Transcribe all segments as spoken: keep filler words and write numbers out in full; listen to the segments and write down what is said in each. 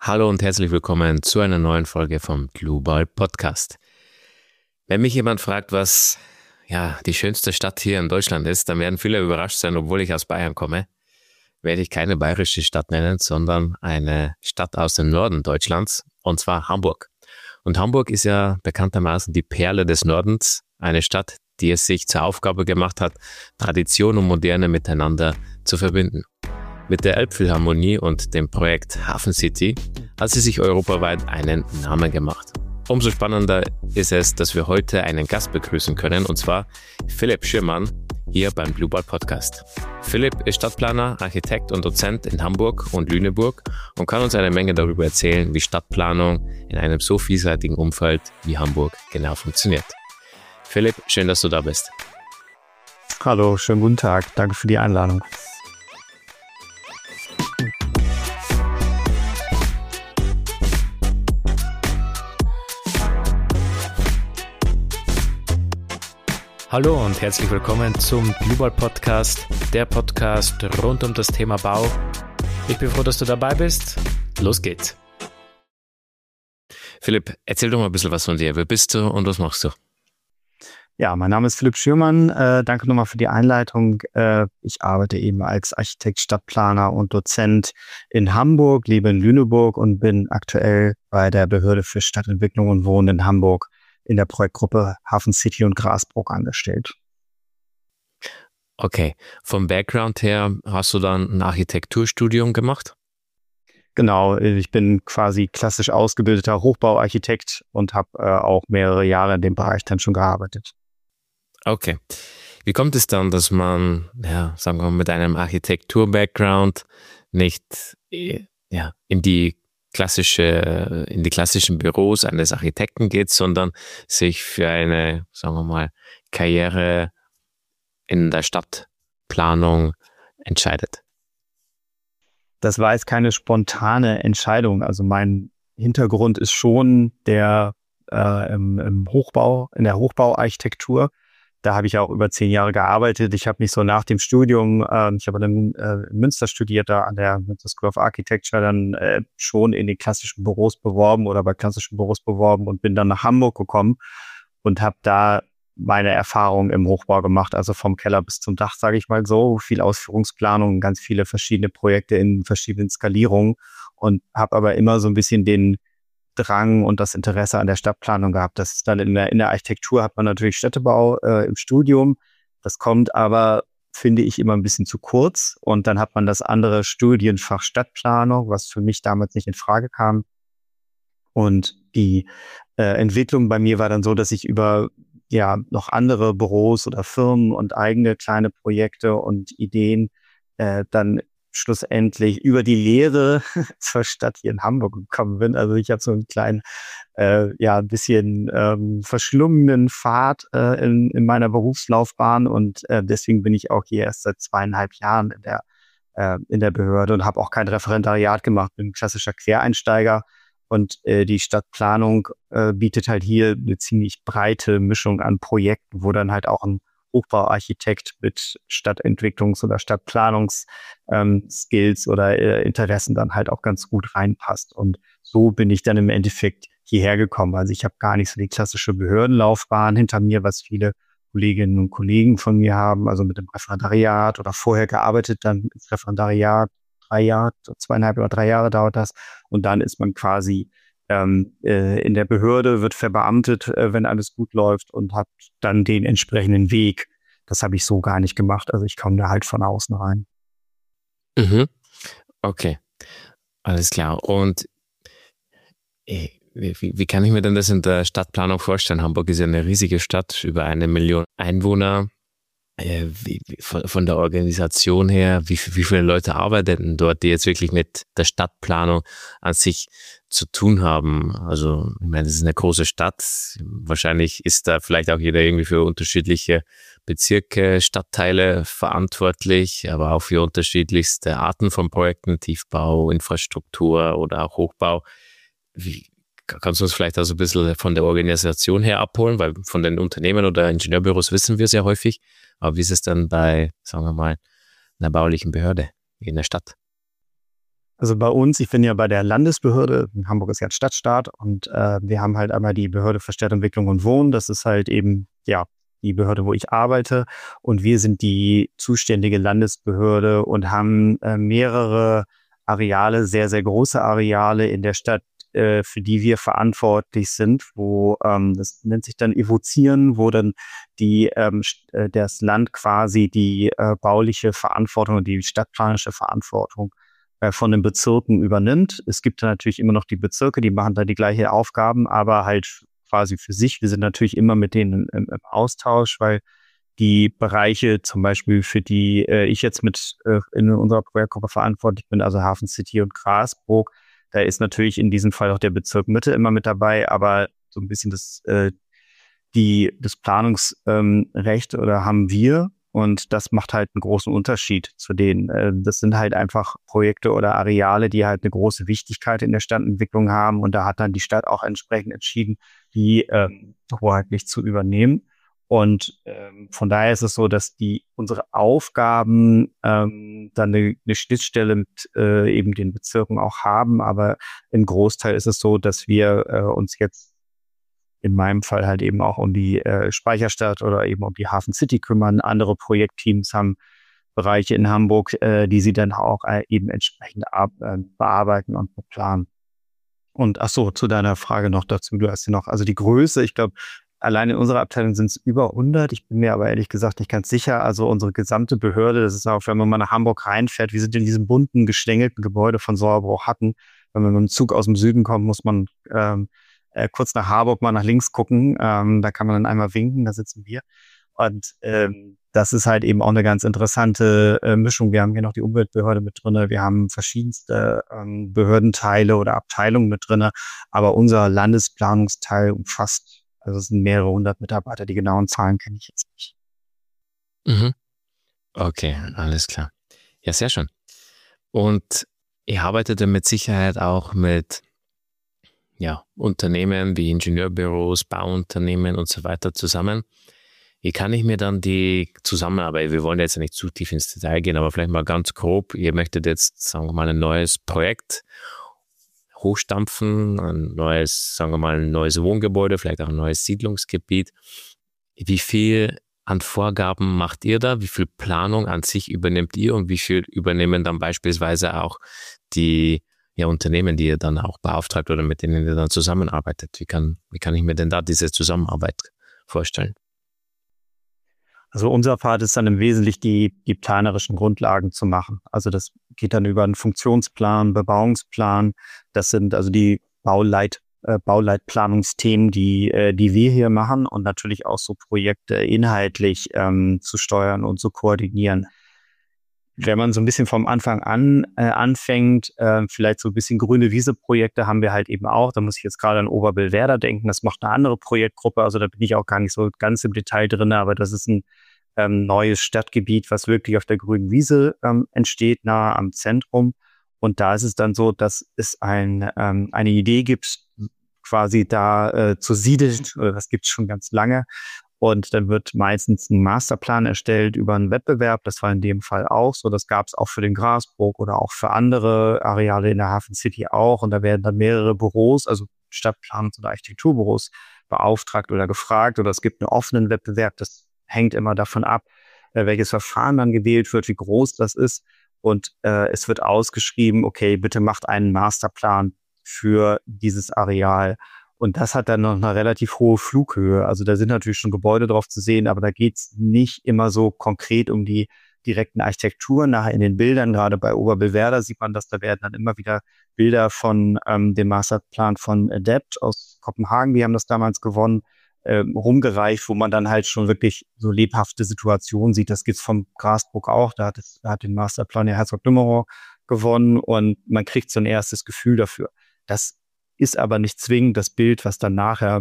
Hallo und herzlich willkommen zu einer neuen Folge vom Global Podcast. Wenn mich jemand fragt, was ja die schönste Stadt hier in Deutschland ist, dann werden viele überrascht sein, obwohl ich aus Bayern komme, werde ich keine bayerische Stadt nennen, sondern eine Stadt aus dem Norden Deutschlands, und zwar Hamburg. Und Hamburg ist ja bekanntermaßen die Perle des Nordens, eine Stadt, die es sich zur Aufgabe gemacht hat, Tradition und Moderne miteinander zu verbinden. Mit der Elbphilharmonie und dem Projekt Hafen City hat sie sich europaweit einen Namen gemacht. Umso spannender ist es, dass wir heute einen Gast begrüßen können, und zwar Philipp Schürmann hier beim Global Podcast. Philipp ist Stadtplaner, Architekt und Dozent in Hamburg und Lüneburg und kann uns eine Menge darüber erzählen, wie Stadtplanung in einem so vielseitigen Umfeld wie Hamburg genau funktioniert. Philipp, schön, dass du da bist. Hallo, schönen guten Tag. Danke für die Einladung. Hallo und herzlich willkommen zum Global Podcast, der Podcast rund um das Thema Bau. Ich bin froh, dass du dabei bist. Los geht's. Philipp, erzähl doch mal ein bisschen was von dir. Wer bist du und was machst du? Ja, mein Name ist Philipp Schürmann. Äh, danke nochmal für die Einleitung. Äh, ich arbeite eben als Architekt, Stadtplaner und Dozent in Hamburg, lebe in Lüneburg und bin aktuell bei der Behörde für Stadtentwicklung und Wohnen in Hamburg in der Projektgruppe Hafen City und Grasbrook angestellt. Okay, vom Background her hast du dann ein Architekturstudium gemacht? Genau, ich bin quasi klassisch ausgebildeter Hochbauarchitekt und habe äh, auch mehrere Jahre in dem Bereich dann schon gearbeitet. Okay. Wie kommt es dann, dass man, ja, sagen wir mal, mit einem Architektur-Background nicht ja, in die klassische, in die klassischen Büros eines Architekten geht, sondern sich für eine, sagen wir mal, Karriere in der Stadtplanung entscheidet? Das war jetzt keine spontane Entscheidung. Also mein Hintergrund ist schon der äh, im, im Hochbau, in der Hochbauarchitektur. Da habe ich auch über zehn Jahre gearbeitet. Ich habe mich so nach dem Studium, äh, ich habe dann äh, in Münster studiert, da an der Münster School of Architecture, dann äh, schon in den klassischen Büros beworben oder bei klassischen Büros beworben und bin dann nach Hamburg gekommen und habe da meine Erfahrungen im Hochbau gemacht, also vom Keller bis zum Dach, sage ich mal so, viel Ausführungsplanung, ganz viele verschiedene Projekte in verschiedenen Skalierungen und habe aber immer so ein bisschen den Drang und das Interesse an der Stadtplanung gehabt. Das ist dann in der, in der Architektur hat man natürlich Städtebau äh, im Studium. Das kommt aber, finde ich, immer ein bisschen zu kurz. Und dann hat man das andere Studienfach Stadtplanung, was für mich damals nicht in Frage kam. Und die äh, Entwicklung bei mir war dann so, dass ich über ja noch andere Büros oder Firmen und eigene kleine Projekte und Ideen äh, dann schlussendlich über die Lehre zur Stadt hier in Hamburg gekommen bin. Also ich habe so einen kleinen, äh, ja, ein bisschen ähm, verschlungenen Pfad äh, in, in meiner Berufslaufbahn und äh, deswegen bin ich auch hier erst seit zweieinhalb Jahren in der, äh, in der Behörde und habe auch kein Referendariat gemacht, bin ein klassischer Quereinsteiger und äh, die Stadtplanung äh, bietet halt hier eine ziemlich breite Mischung an Projekten, wo dann halt auch ein Hochbauarchitekt mit Stadtentwicklungs- oder Stadtplanungs-Skills ähm, oder äh, Interessen dann halt auch ganz gut reinpasst. Und so bin ich dann im Endeffekt hierher gekommen. Also ich habe gar nicht so die klassische Behördenlaufbahn hinter mir, was viele Kolleginnen und Kollegen von mir haben, also mit dem Referendariat oder vorher gearbeitet, dann ins Referendariat, drei Jahre, zweieinhalb oder drei Jahre dauert das. Und dann ist man quasi Ähm, äh, in der Behörde, wird verbeamtet, äh, wenn alles gut läuft und hat dann den entsprechenden Weg. Das habe ich so gar nicht gemacht. Also ich komme da halt von außen rein. Mhm. Okay, alles klar. Und äh, wie, wie kann ich mir denn das in der Stadtplanung vorstellen? Hamburg ist ja eine riesige Stadt, über eine Million Einwohner. Äh, wie, wie, von, von der Organisation her, wie, wie viele Leute arbeiten dort, die jetzt wirklich mit der Stadtplanung an sich zu tun haben? Also, ich meine, es ist eine große Stadt. Wahrscheinlich ist da vielleicht auch jeder irgendwie für unterschiedliche Bezirke, Stadtteile verantwortlich, aber auch für unterschiedlichste Arten von Projekten, Tiefbau, Infrastruktur oder auch Hochbau. Wie, kannst du uns vielleicht also ein bisschen von der Organisation her abholen? Weil von den Unternehmen oder Ingenieurbüros wissen wir sehr häufig. Aber wie ist es dann bei, sagen wir mal, einer baulichen Behörde in der Stadt? Also bei uns, ich bin ja bei der Landesbehörde, Hamburg ist ja ein Stadtstaat und äh, wir haben halt einmal die Behörde für Stadtentwicklung und Wohnen. Das ist halt eben, ja, die Behörde, wo ich arbeite. Und wir sind die zuständige Landesbehörde und haben äh, mehrere Areale, sehr, sehr große Areale in der Stadt, äh, für die wir verantwortlich sind, wo, ähm, das nennt sich dann evozieren, wo dann die, ähm, st- äh, das Land quasi die äh, bauliche Verantwortung und die stadtplanerische Verantwortung äh, von den Bezirken übernimmt. Es gibt dann natürlich immer noch die Bezirke, die machen da die gleichen Aufgaben, aber halt quasi für sich. Wir sind natürlich immer mit denen im, im Austausch, weil die Bereiche zum Beispiel, für die äh, ich jetzt mit äh, in unserer Projektgruppe verantwortlich bin, also Hafen City und Grasbrook, da ist natürlich in diesem Fall auch der Bezirk Mitte immer mit dabei, aber so ein bisschen das, äh, die, das Planungsrecht ähm, Recht oder haben wir. Und das macht halt einen großen Unterschied zu denen. Äh, Das sind halt einfach Projekte oder Areale, die halt eine große Wichtigkeit in der Stadtentwicklung haben. Und da hat dann die Stadt auch entsprechend entschieden, die ähm, hoheitlich zu übernehmen. Und ähm, von daher ist es so, dass die unsere Aufgaben ähm, dann eine, eine Schnittstelle mit äh, eben den Bezirken auch haben. Aber im Großteil ist es so, dass wir äh, uns jetzt in meinem Fall halt eben auch um die äh, Speicherstadt oder eben um die Hafen City kümmern. Andere Projektteams haben Bereiche in Hamburg, äh, die sie dann auch äh, eben entsprechend ab, äh, bearbeiten und beplanen. Und ach so, zu deiner Frage noch dazu, du hast ja noch, also die Größe, ich glaube, allein in unserer Abteilung sind es über hundert. Ich bin mir aber ehrlich gesagt nicht ganz sicher. Also unsere gesamte Behörde, das ist auch, wenn man mal nach Hamburg reinfährt, wir sind in diesem bunten, geschlängelten Gebäude von Sauerbruch hatten. Wenn man mit dem Zug aus dem Süden kommt, muss man ähm, äh, kurz nach Harburg mal nach links gucken. Ähm, da kann man dann einmal winken, da sitzen wir. Und ähm, das ist halt eben auch eine ganz interessante äh, Mischung. Wir haben hier noch die Umweltbehörde mit drinne, wir haben verschiedenste ähm, Behördenteile oder Abteilungen mit drinne, aber unser Landesplanungsteil umfasst, also es sind mehrere hundert Mitarbeiter, die genauen Zahlen kenne ich jetzt nicht. Mhm. Okay, alles klar. Ja, sehr schön. Und ihr arbeitet ja mit Sicherheit auch mit ja, Unternehmen wie Ingenieurbüros, Bauunternehmen und so weiter zusammen. Wie kann ich mir dann die Zusammenarbeit, wir wollen jetzt ja nicht zu tief ins Detail gehen, aber vielleicht mal ganz grob, ihr möchtet jetzt, sagen wir mal, ein neues Projekt hochstampfen, ein neues, sagen wir mal, ein neues Wohngebäude, vielleicht auch ein neues Siedlungsgebiet. Wie viel an Vorgaben macht ihr da? Wie viel Planung an sich übernehmt ihr und wie viel übernehmen dann beispielsweise auch die ja, Unternehmen, die ihr dann auch beauftragt oder mit denen ihr dann zusammenarbeitet? Wie kann, wie kann ich mir denn da diese Zusammenarbeit vorstellen? Also unser Part ist dann im Wesentlichen die, die planerischen Grundlagen zu machen. Also das geht dann über einen Funktionsplan, Bebauungsplan. Das sind also die Bauleit, äh, Bauleitplanungsthemen, die, äh, die wir hier machen und natürlich auch so Projekte inhaltlich ähm, zu steuern und zu koordinieren. Wenn man so ein bisschen vom Anfang an äh, anfängt, äh, vielleicht so ein bisschen grüne Wiese-Projekte haben wir halt eben auch. Da muss ich jetzt gerade an Oberbillwerder denken. Das macht eine andere Projektgruppe. Also da bin ich auch gar nicht so ganz im Detail drin, aber das ist ein ähm, neues Stadtgebiet, was wirklich auf der grünen Wiese ähm, entsteht, nahe am Zentrum. Und da ist es dann so, dass es ein, ähm, eine Idee gibt, quasi da äh, zu siedeln. Oder das gibt es schon ganz lange. Und dann wird meistens ein Masterplan erstellt über einen Wettbewerb. Das war in dem Fall auch so. Das gab es auch für den Grasbrook oder auch für andere Areale in der Hafen City auch. Und da werden dann mehrere Büros, also Stadtplanungs- oder Architekturbüros, beauftragt oder gefragt. Oder es gibt einen offenen Wettbewerb. Das hängt immer davon ab, äh, welches Verfahren dann gewählt wird, wie groß das ist. Und äh, es wird ausgeschrieben, okay, bitte macht einen Masterplan für dieses Areal. Und das hat dann noch eine relativ hohe Flughöhe. Also da sind natürlich schon Gebäude drauf zu sehen, aber da geht's nicht immer so konkret um die direkten Architekturen. Nachher in den Bildern, gerade bei Oberbillwerder, sieht man, dass da werden dann immer wieder Bilder von ähm, dem Masterplan von Adept aus Kopenhagen, die haben das damals gewonnen, ähm, rumgereicht, wo man dann halt schon wirklich so lebhafte Situationen sieht. Das gibt's vom Grasbrook auch. Da hat, es, da hat den Masterplan der Herzog Dümmerow gewonnen und man kriegt so ein erstes Gefühl dafür. Das ist aber nicht zwingend das Bild, was dann nachher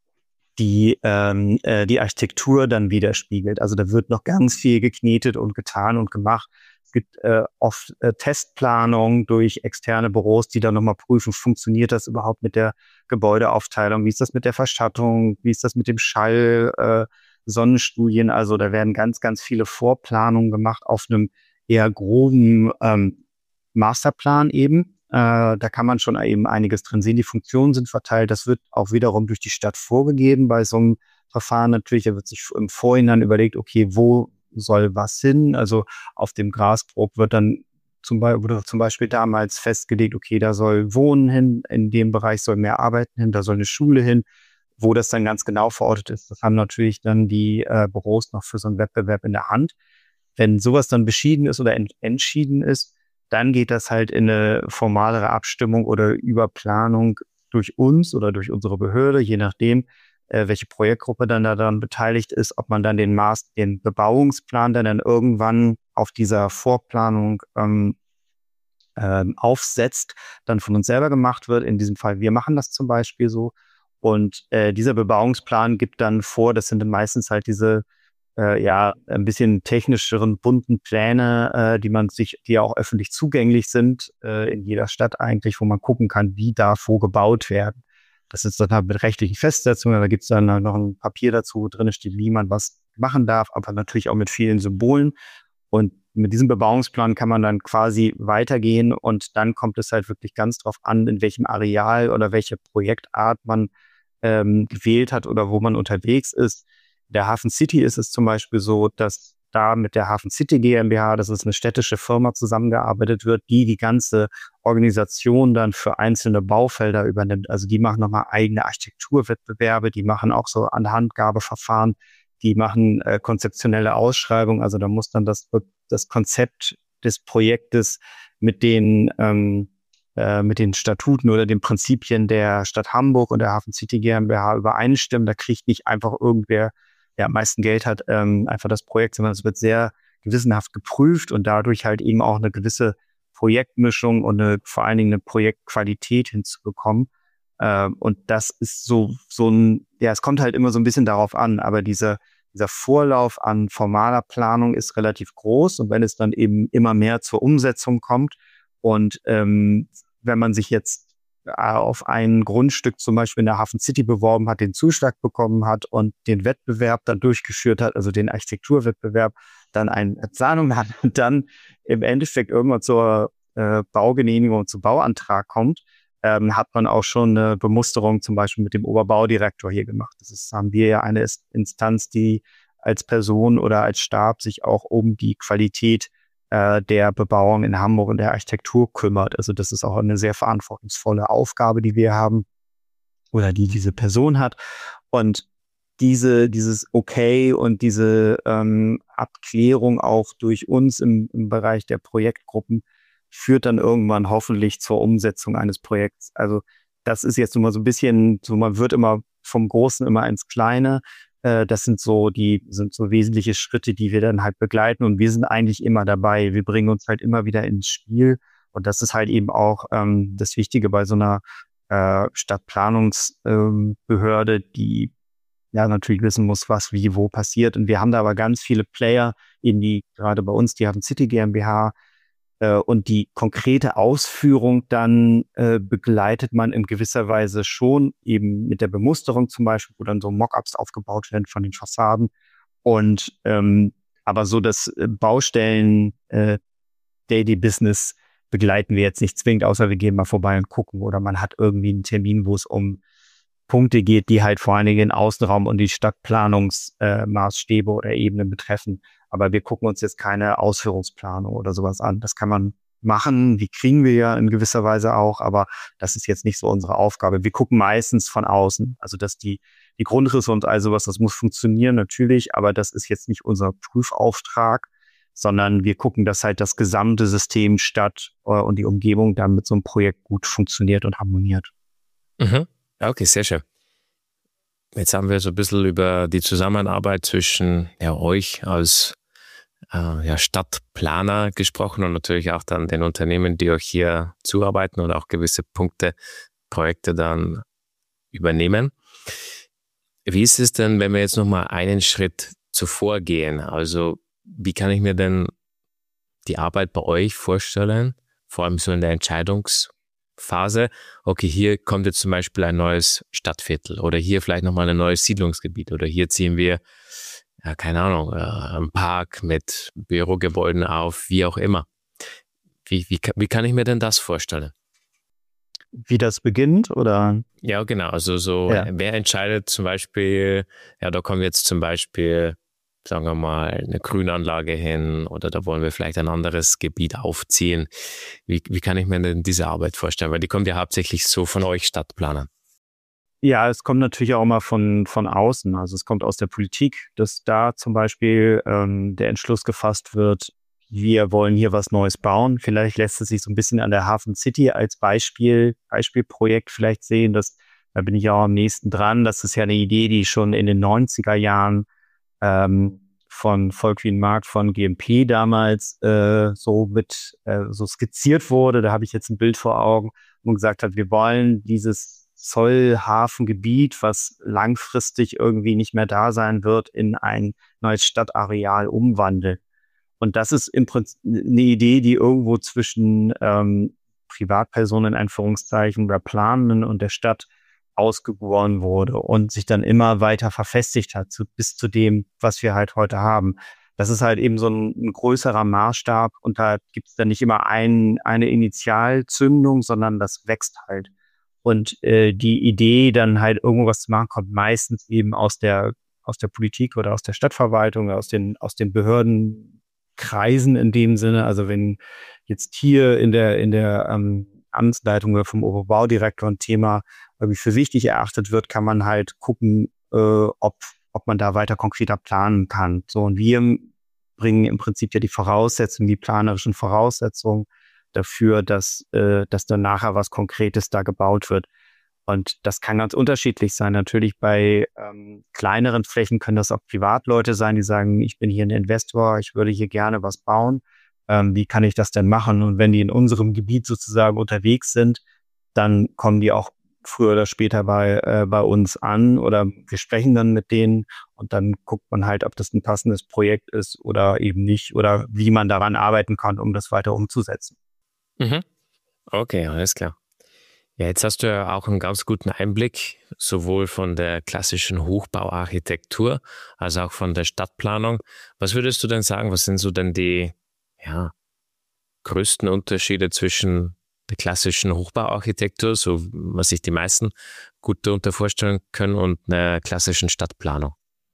die, ähm, äh, die Architektur dann widerspiegelt. Also da wird noch ganz viel geknetet und getan und gemacht. Es gibt äh, oft äh, Testplanung durch externe Büros, die dann nochmal prüfen, funktioniert das überhaupt mit der Gebäudeaufteilung, wie ist das mit der Verschattung, wie ist das mit dem Schall, äh, Sonnenstudien. Also da werden ganz, ganz viele Vorplanungen gemacht auf einem eher groben ähm, Masterplan eben. Äh, da kann man schon eben einiges drin sehen. Die Funktionen sind verteilt. Das wird auch wiederum durch die Stadt vorgegeben. Bei so einem Verfahren natürlich, da wird sich im Vorhinein überlegt, okay, wo soll was hin? Also auf dem Grasbrook wird dann zum Beispiel, wurde zum Beispiel damals festgelegt, okay, da soll Wohnen hin, in dem Bereich soll mehr Arbeiten hin, da soll eine Schule hin. Wo das dann ganz genau verortet ist, das haben natürlich dann die äh, Büros noch für so einen Wettbewerb in der Hand. Wenn sowas dann beschieden ist oder ent- entschieden ist, dann geht das halt in eine formalere Abstimmung oder Überplanung durch uns oder durch unsere Behörde, je nachdem, äh, welche Projektgruppe dann daran beteiligt ist, ob man dann den Maß, den Bebauungsplan dann, dann irgendwann auf dieser Vorplanung ähm, ähm, aufsetzt, dann von uns selber gemacht wird. In diesem Fall, wir machen das zum Beispiel so. Und äh, dieser Bebauungsplan gibt dann vor, das sind dann meistens halt diese äh, ja ein bisschen technischeren, bunten Pläne, äh, die man sich, die ja auch öffentlich zugänglich sind, äh, in jeder Stadt eigentlich, wo man gucken kann, wie darf wo gebaut werden. Das ist dann halt mit rechtlichen Festsetzungen, da gibt es dann noch ein Papier dazu, wo drin steht, wie man was machen darf, aber natürlich auch mit vielen Symbolen. Und mit diesem Bebauungsplan kann man dann quasi weitergehen und dann kommt es halt wirklich ganz drauf an, in welchem Areal oder welche Projektart man ähm, gewählt hat oder wo man unterwegs ist. In der Hafen City ist es zum Beispiel so, dass da mit der Hafen City GmbH, das ist eine städtische Firma, zusammengearbeitet wird, die die ganze Organisation dann für einzelne Baufelder übernimmt. Also die machen nochmal eigene Architekturwettbewerbe, die machen auch so Anhandgabeverfahren, die machen äh, konzeptionelle Ausschreibungen. Also da muss dann das, das Konzept des Projektes mit den ähm, mit den Statuten oder den Prinzipien der Stadt Hamburg und der Hafen City GmbH übereinstimmen. Da kriegt nicht einfach irgendwer, der am meisten Geld hat, ähm, einfach das Projekt, sondern es wird sehr gewissenhaft geprüft und dadurch halt eben auch eine gewisse Projektmischung und eine, vor allen Dingen eine Projektqualität hinzubekommen. Ähm, und das ist so, so ein, ja, es kommt halt immer so ein bisschen darauf an, aber diese, dieser Vorlauf an formaler Planung ist relativ groß und wenn es dann eben immer mehr zur Umsetzung kommt, und ähm, wenn man sich jetzt äh, auf ein Grundstück zum Beispiel in der Hafen City beworben hat, den Zuschlag bekommen hat und den Wettbewerb dann durchgeführt hat, also den Architekturwettbewerb, dann eine Planung hat und dann im Endeffekt irgendwann zur äh, Baugenehmigung, zum Bauantrag kommt, ähm, hat man auch schon eine Bemusterung zum Beispiel mit dem Oberbaudirektor hier gemacht. Das ist, haben wir ja eine Instanz, die als Person oder als Stab sich auch um die Qualität der Bebauung in Hamburg und der Architektur kümmert. Also das ist auch eine sehr verantwortungsvolle Aufgabe, die wir haben oder die diese Person hat. Und diese dieses Okay und diese ähm, Abklärung auch durch uns im, im Bereich der Projektgruppen führt dann irgendwann hoffentlich zur Umsetzung eines Projekts. Also das ist jetzt nur mal so ein bisschen, so man wird immer vom Großen immer ins Kleine. Das sind so die, sind so wesentliche Schritte, die wir dann halt begleiten und wir sind eigentlich immer dabei. Wir bringen uns halt immer wieder ins Spiel und das ist halt eben auch ähm, das Wichtige bei so einer äh, Stadtplanungsbehörde, ähm, die ja natürlich wissen muss, was wie wo passiert und wir haben da aber ganz viele Player, in die gerade bei uns, die haben City GmbH, und die konkrete Ausführung dann äh, begleitet man in gewisser Weise schon eben mit der Bemusterung zum Beispiel, wo dann so Mockups aufgebaut werden von den Fassaden. Und ähm, aber so das Baustellen äh, Daily Business begleiten wir jetzt nicht zwingend, außer wir gehen mal vorbei und gucken oder man hat irgendwie einen Termin, wo es um Punkte geht, die halt vor allen Dingen den Außenraum und die Stadtplanungsmaßstäbe äh, oder Ebenen betreffen. Aber wir gucken uns jetzt keine Ausführungsplanung oder sowas an. Das kann man machen, die kriegen wir ja in gewisser Weise auch, aber das ist jetzt nicht so unsere Aufgabe. Wir gucken meistens von außen, also dass die die Grundrisse und all sowas, das muss funktionieren natürlich, aber das ist jetzt nicht unser Prüfauftrag, sondern wir gucken, dass halt das gesamte System Stadt äh, und die Umgebung dann mit so einem Projekt gut funktioniert und harmoniert. Mhm. Okay, sehr schön. Jetzt haben wir so ein bisschen über die Zusammenarbeit zwischen ja, euch als äh, ja, Stadtplaner gesprochen und natürlich auch dann den Unternehmen, die euch hier zuarbeiten oder auch gewisse Punkte, Projekte dann übernehmen. Wie ist es denn, wenn wir jetzt nochmal einen Schritt zuvor gehen? Also wie kann ich mir denn die Arbeit bei euch vorstellen, vor allem so in der Entscheidungsphase? Okay, hier kommt jetzt zum Beispiel ein neues Stadtviertel oder hier vielleicht nochmal ein neues Siedlungsgebiet oder hier ziehen wir, ja, keine Ahnung, einen Park mit Bürogebäuden auf, wie auch immer. Wie, wie, wie kann ich mir denn das vorstellen? Wie das beginnt, oder? Ja, genau. Also so, Ja. wer entscheidet zum Beispiel, ja, da kommen jetzt zum Beispiel, sagen wir mal, eine Grünanlage hin oder da wollen wir vielleicht ein anderes Gebiet aufziehen. Wie, wie kann ich mir denn diese Arbeit vorstellen? Weil die kommt ja hauptsächlich so von euch Stadtplanern. Ja, es kommt natürlich auch immer von, von außen. Also es kommt aus der Politik, dass da zum Beispiel ähm, der Entschluss gefasst wird, wir wollen hier was Neues bauen. Vielleicht lässt es sich so ein bisschen an der Hafen City als Beispiel, Beispielprojekt vielleicht sehen. Das, da bin ich auch am nächsten dran. Das ist ja eine Idee, die schon in den neunziger Jahren ähm, von Volkwin Mark von G M P damals äh, so mit äh, so skizziert wurde. Da habe ich jetzt ein Bild vor Augen und gesagt hat, wir wollen dieses Zollhafengebiet, was langfristig irgendwie nicht mehr da sein wird, in ein neues Stadtareal umwandeln. Und das ist im Prinzip eine Idee, die irgendwo zwischen ähm, Privatpersonen in Anführungszeichen oder Planenden und der Stadt ausgeboren wurde und sich dann immer weiter verfestigt hat, zu, bis zu dem, was wir halt heute haben. Das ist halt eben so ein, ein größerer Maßstab und da gibt es dann nicht immer ein, eine Initialzündung, sondern das wächst halt. Und äh, die Idee, dann halt irgendwas zu machen, kommt meistens eben aus der aus der Politik oder aus der Stadtverwaltung, aus den aus den Behördenkreisen in dem Sinne. Also wenn jetzt hier in der in der ähm, Amtsleitung oder vom Oberbaudirektor ein Thema irgendwie für wichtig erachtet wird, kann man halt gucken, äh, ob ob man da weiter konkreter planen kann. So, und wir bringen im Prinzip ja die Voraussetzungen, die planerischen Voraussetzungen dafür, dass, äh, dass dann nachher was Konkretes da gebaut wird. Und das kann ganz unterschiedlich sein. Natürlich bei ähm, kleineren Flächen können das auch Privatleute sein, die sagen, ich bin hier ein Investor, ich würde hier gerne was bauen. Ähm, wie kann ich das denn machen? Und wenn die in unserem Gebiet sozusagen unterwegs sind, dann kommen die auch früher oder später bei, äh, bei uns an oder wir sprechen dann mit denen und dann guckt man halt, ob das ein passendes Projekt ist oder eben nicht oder wie man daran arbeiten kann, um das weiter umzusetzen. Mhm. Okay, alles klar. Ja, jetzt hast du ja auch einen ganz guten Einblick, sowohl von der klassischen Hochbauarchitektur als auch von der Stadtplanung. Was würdest du denn sagen, was sind so denn die ja, größten Unterschiede zwischen der klassischen Hochbauarchitektur, so was sich die meisten gut darunter vorstellen können, und einer klassischen Stadtplanung?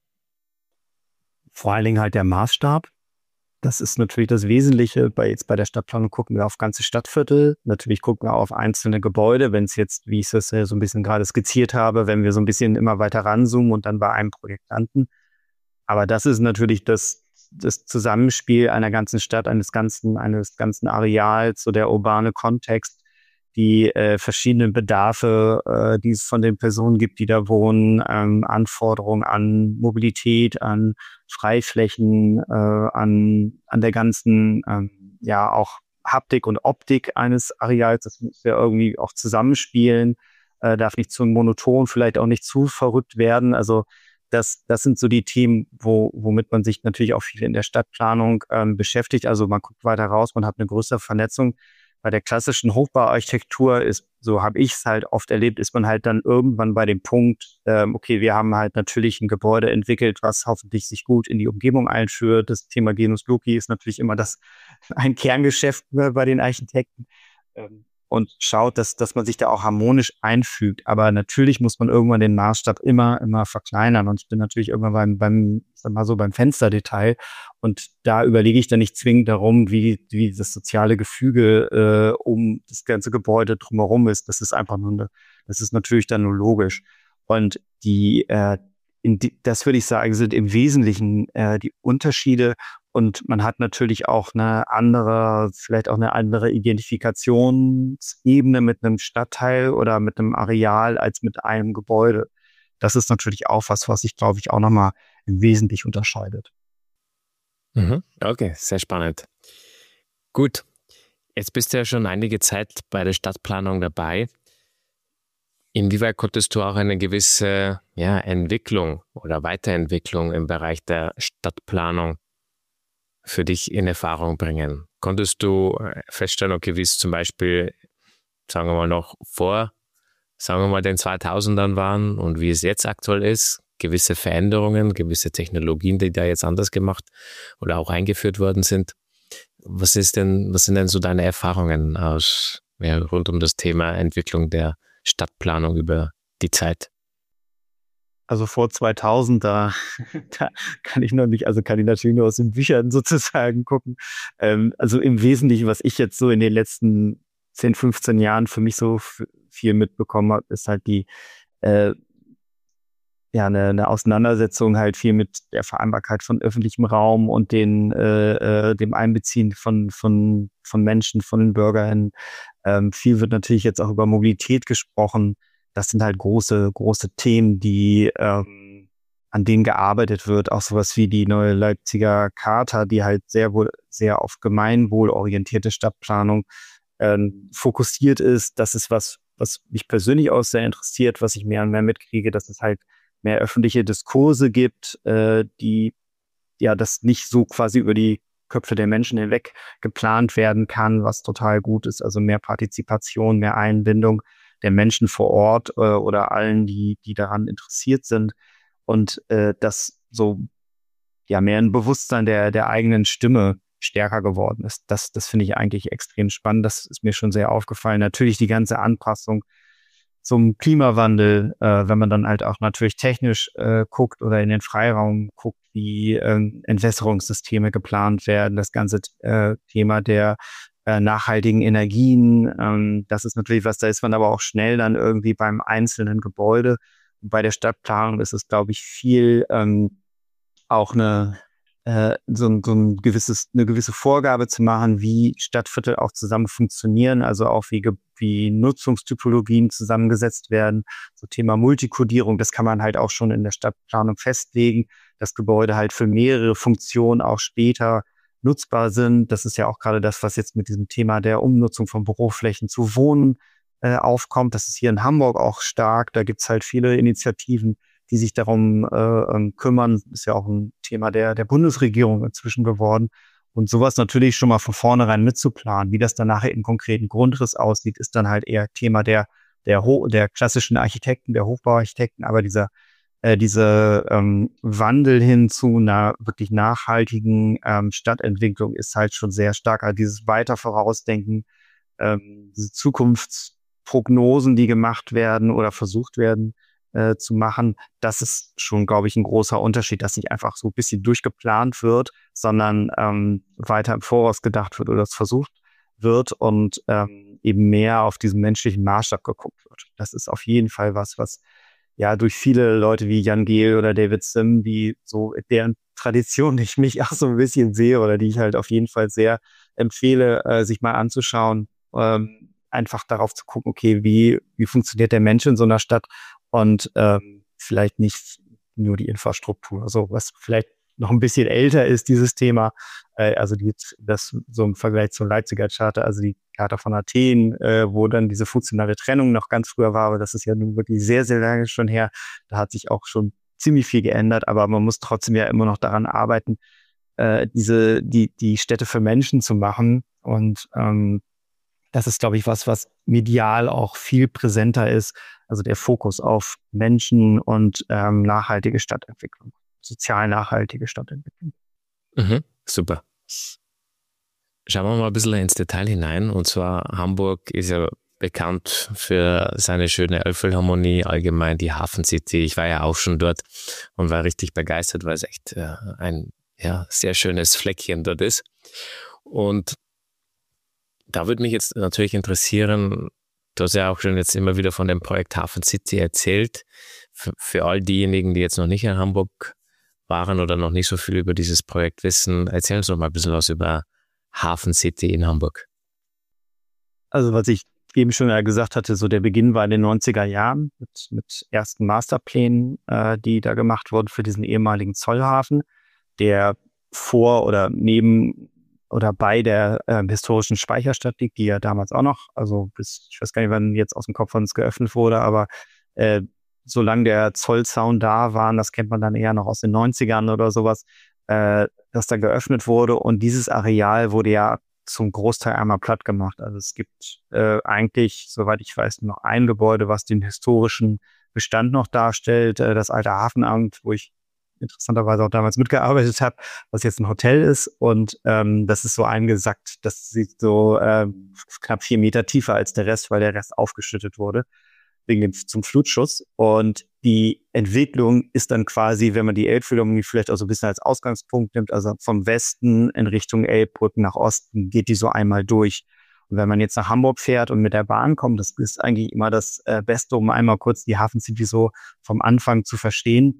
Vor allen Dingen halt der Maßstab. Das ist natürlich das Wesentliche. Bei jetzt bei der Stadtplanung gucken wir auf ganze Stadtviertel. Natürlich gucken wir auf einzelne Gebäude. Wenn es jetzt, wie ich es so ein bisschen gerade skizziert habe, wenn wir so ein bisschen immer weiter ranzoomen und dann bei einem Projekt landen. Aber das ist natürlich das, das Zusammenspiel einer ganzen Stadt, eines ganzen, eines ganzen Areals, so der urbane Kontext, die äh, verschiedenen Bedarfe, äh, die es von den Personen gibt, die da wohnen, ähm, Anforderungen an Mobilität, an Freiflächen, äh, an, an der ganzen, ähm, ja, auch Haptik und Optik eines Areals. Das muss ja irgendwie auch zusammenspielen, äh, darf nicht zu monoton, vielleicht auch nicht zu verrückt werden. Also das, das sind so die Themen, wo, womit man sich natürlich auch viel in der Stadtplanung ähm, beschäftigt. Also man guckt weiter raus, man hat eine größere Vernetzung. Bei der klassischen Hochbauarchitektur ist, so habe ich es halt oft erlebt, ist man halt dann irgendwann bei dem Punkt, ähm, okay, wir haben halt natürlich ein Gebäude entwickelt, was hoffentlich sich gut in die Umgebung einführt. Das Thema Genus Loci ist natürlich immer das ein Kerngeschäft bei den Architekten. Ähm, und schaut, dass, dass man sich da auch harmonisch einfügt. Aber natürlich muss man irgendwann den Maßstab immer, immer verkleinern. Und ich bin natürlich irgendwann beim, beim, sag mal so, beim Fensterdetail. Und da überlege ich dann nicht zwingend darum, wie, wie das soziale Gefüge äh, um das ganze Gebäude drumherum ist. Das ist einfach nur eine, das ist natürlich dann nur logisch. Und die, äh, in die, das würde ich sagen, sind im Wesentlichen äh, die Unterschiede. Und man hat natürlich auch eine andere, vielleicht auch eine andere Identifikationsebene mit einem Stadtteil oder mit einem Areal als mit einem Gebäude. Das ist natürlich auch was, was sich, glaube ich, auch nochmal im Wesentlichen unterscheidet. Mhm. Okay, sehr spannend. Gut, jetzt bist du ja schon einige Zeit bei der Stadtplanung dabei. Inwieweit konntest du auch eine gewisse ja, Entwicklung oder Weiterentwicklung im Bereich der Stadtplanung für dich in Erfahrung bringen? Konntest du feststellen, okay, wie es zum Beispiel, sagen wir mal, noch vor, sagen wir mal, den zweitausendern waren und wie es jetzt aktuell ist? Gewisse Veränderungen, gewisse Technologien, die da jetzt anders gemacht oder auch eingeführt worden sind. was ist denn, was sind denn so deine Erfahrungen aus, ja, rund um das Thema Entwicklung der Stadtplanung über die Zeit? Also vor zweitausend, da, da kann ich noch nicht, also kann ich natürlich nur aus den Büchern sozusagen gucken. Ähm, also im Wesentlichen, was ich jetzt so in den letzten zehn, fünfzehn Jahren für mich so f- viel mitbekommen habe, ist halt die, äh, ja, eine, eine Auseinandersetzung halt viel mit der Vereinbarkeit von öffentlichem Raum und den, äh, äh, dem Einbeziehen von, von, von Menschen, von den BürgerInnen. Ähm, viel wird natürlich jetzt auch über Mobilität gesprochen. Das sind halt große, große Themen, die, ähm, an denen gearbeitet wird. Auch sowas wie die neue Leipziger Charta, die halt sehr wohl, sehr auf gemeinwohlorientierte Stadtplanung, ähm, fokussiert ist. Das ist was, was mich persönlich auch sehr interessiert, was ich mehr und mehr mitkriege, dass es halt mehr öffentliche Diskurse gibt, äh, die ja das nicht so quasi über die Köpfe der Menschen hinweg geplant werden kann, was total gut ist. Also mehr Partizipation, mehr Einbindung der Menschen vor Ort äh, oder allen, die, die daran interessiert sind. Und äh, das so ja mehr ein Bewusstsein der, der eigenen Stimme stärker geworden ist. Das, das finde ich eigentlich extrem spannend. Das ist mir schon sehr aufgefallen. Natürlich die ganze Anpassung zum Klimawandel, äh, wenn man dann halt auch natürlich technisch äh, guckt oder in den Freiraum guckt, wie ähm, Entwässerungssysteme geplant werden, das ganze äh, Thema der äh, nachhaltigen Energien, ähm, das ist natürlich was, da ist man aber auch schnell dann irgendwie beim einzelnen Gebäude. Bei der Stadtplanung ist es, glaube ich, viel ähm, auch eine äh, so, ein, so ein gewisses, eine gewisse Vorgabe zu machen, wie Stadtviertel auch zusammen funktionieren, also auch wie, ge- wie Nutzungstypologien zusammengesetzt werden. So Thema Multikodierung, das kann man halt auch schon in der Stadtplanung festlegen, dass Gebäude halt für mehrere Funktionen auch später nutzbar sind. Das ist ja auch gerade das, was jetzt mit diesem Thema der Umnutzung von Büroflächen zu Wohnen äh, aufkommt. Das ist hier in Hamburg auch stark. Da gibt's halt viele Initiativen, die sich darum äh, ähm, kümmern. Ist ja auch ein Thema der, der Bundesregierung inzwischen geworden. Und sowas natürlich schon mal von vornherein mitzuplanen. Wie das dann nachher im konkreten Grundriss aussieht, ist dann halt eher Thema der, der, Ho der klassischen Architekten, der Hochbauarchitekten. Aber dieser äh, diese ähm, Wandel hin zu einer wirklich nachhaltigen ähm, Stadtentwicklung ist halt schon sehr stark. Also dieses weiter Vorausdenken, ähm, diese Zukunftsprognosen, die gemacht werden oder versucht werden, äh, zu machen, das ist schon, glaube ich, ein großer Unterschied, dass nicht einfach so ein bisschen durchgeplant wird, sondern ähm, weiter im Voraus gedacht wird oder es versucht wird und ähm, eben mehr auf diesen menschlichen Maßstab geguckt wird. Das ist auf jeden Fall was, was ja durch viele Leute wie Jan Gehl oder David Sim, die so deren Tradition, die ich mich auch so ein bisschen sehe oder die ich halt auf jeden Fall sehr empfehle, äh, sich mal anzuschauen, ähm, einfach darauf zu gucken, okay, wie, wie funktioniert der Mensch in so einer Stadt und ähm, vielleicht nicht nur die Infrastruktur. Also was vielleicht noch ein bisschen älter ist, dieses Thema, äh, also die, das so im Vergleich zur Leipziger Charta, also die Charta von Athen, äh, wo dann diese funktionale Trennung noch ganz früher war, aber das ist ja nun wirklich sehr, sehr lange schon her. Da hat sich auch schon ziemlich viel geändert, aber man muss trotzdem ja immer noch daran arbeiten, äh, diese, die, die Städte für Menschen zu machen. Und ähm, das ist, glaube ich, was, was medial auch viel präsenter ist. Also der Fokus auf Menschen und ähm, nachhaltige Stadtentwicklung, sozial nachhaltige Stadtentwicklung. Mhm, super. Schauen wir mal ein bisschen ins Detail hinein. Und zwar Hamburg ist ja bekannt für seine schöne Elbphilharmonie, allgemein die Hafen City. Ich war ja auch schon dort und war richtig begeistert, weil es echt äh, ein ja, sehr schönes Fleckchen dort ist. Und da würde mich jetzt natürlich interessieren, du hast ja auch schon jetzt immer wieder von dem Projekt Hafen City erzählt. Für, für all diejenigen, die jetzt noch nicht in Hamburg waren oder noch nicht so viel über dieses Projekt wissen, erzähl uns doch mal ein bisschen was über Hafen City in Hamburg. Also was ich eben schon ja gesagt hatte, so der Beginn war in den neunziger Jahren mit, mit ersten Masterplänen, äh, die da gemacht wurden für diesen ehemaligen Zollhafen, der vor oder neben oder bei der äh, historischen Speicherstadt liegt, die ja damals auch noch, also bis, ich weiß gar nicht, wann jetzt aus dem Kopf von uns geöffnet wurde, aber äh, solange der Zollzaun da war, das kennt man dann eher noch aus den neunzigern oder sowas, äh, dass da geöffnet wurde und dieses Areal wurde ja zum Großteil einmal platt gemacht. Also es gibt äh, eigentlich, soweit ich weiß, nur noch ein Gebäude, was den historischen Bestand noch darstellt, äh, das alte Hafenamt, wo ich interessanterweise auch damals mitgearbeitet habe, was jetzt ein Hotel ist. Und ähm, das ist so eingesackt, das sieht so äh, knapp vier Meter tiefer als der Rest, weil der Rest aufgeschüttet wurde wegen dem zum Flutschuss. Und die Entwicklung ist dann quasi, wenn man die Elbphilharmonie vielleicht auch so ein bisschen als Ausgangspunkt nimmt, also vom Westen in Richtung Elbbrücken nach Osten, geht die so einmal durch. Und wenn man jetzt nach Hamburg fährt und mit der Bahn kommt, das ist eigentlich immer das äh, Beste, um einmal kurz die Hafen City so vom Anfang zu verstehen,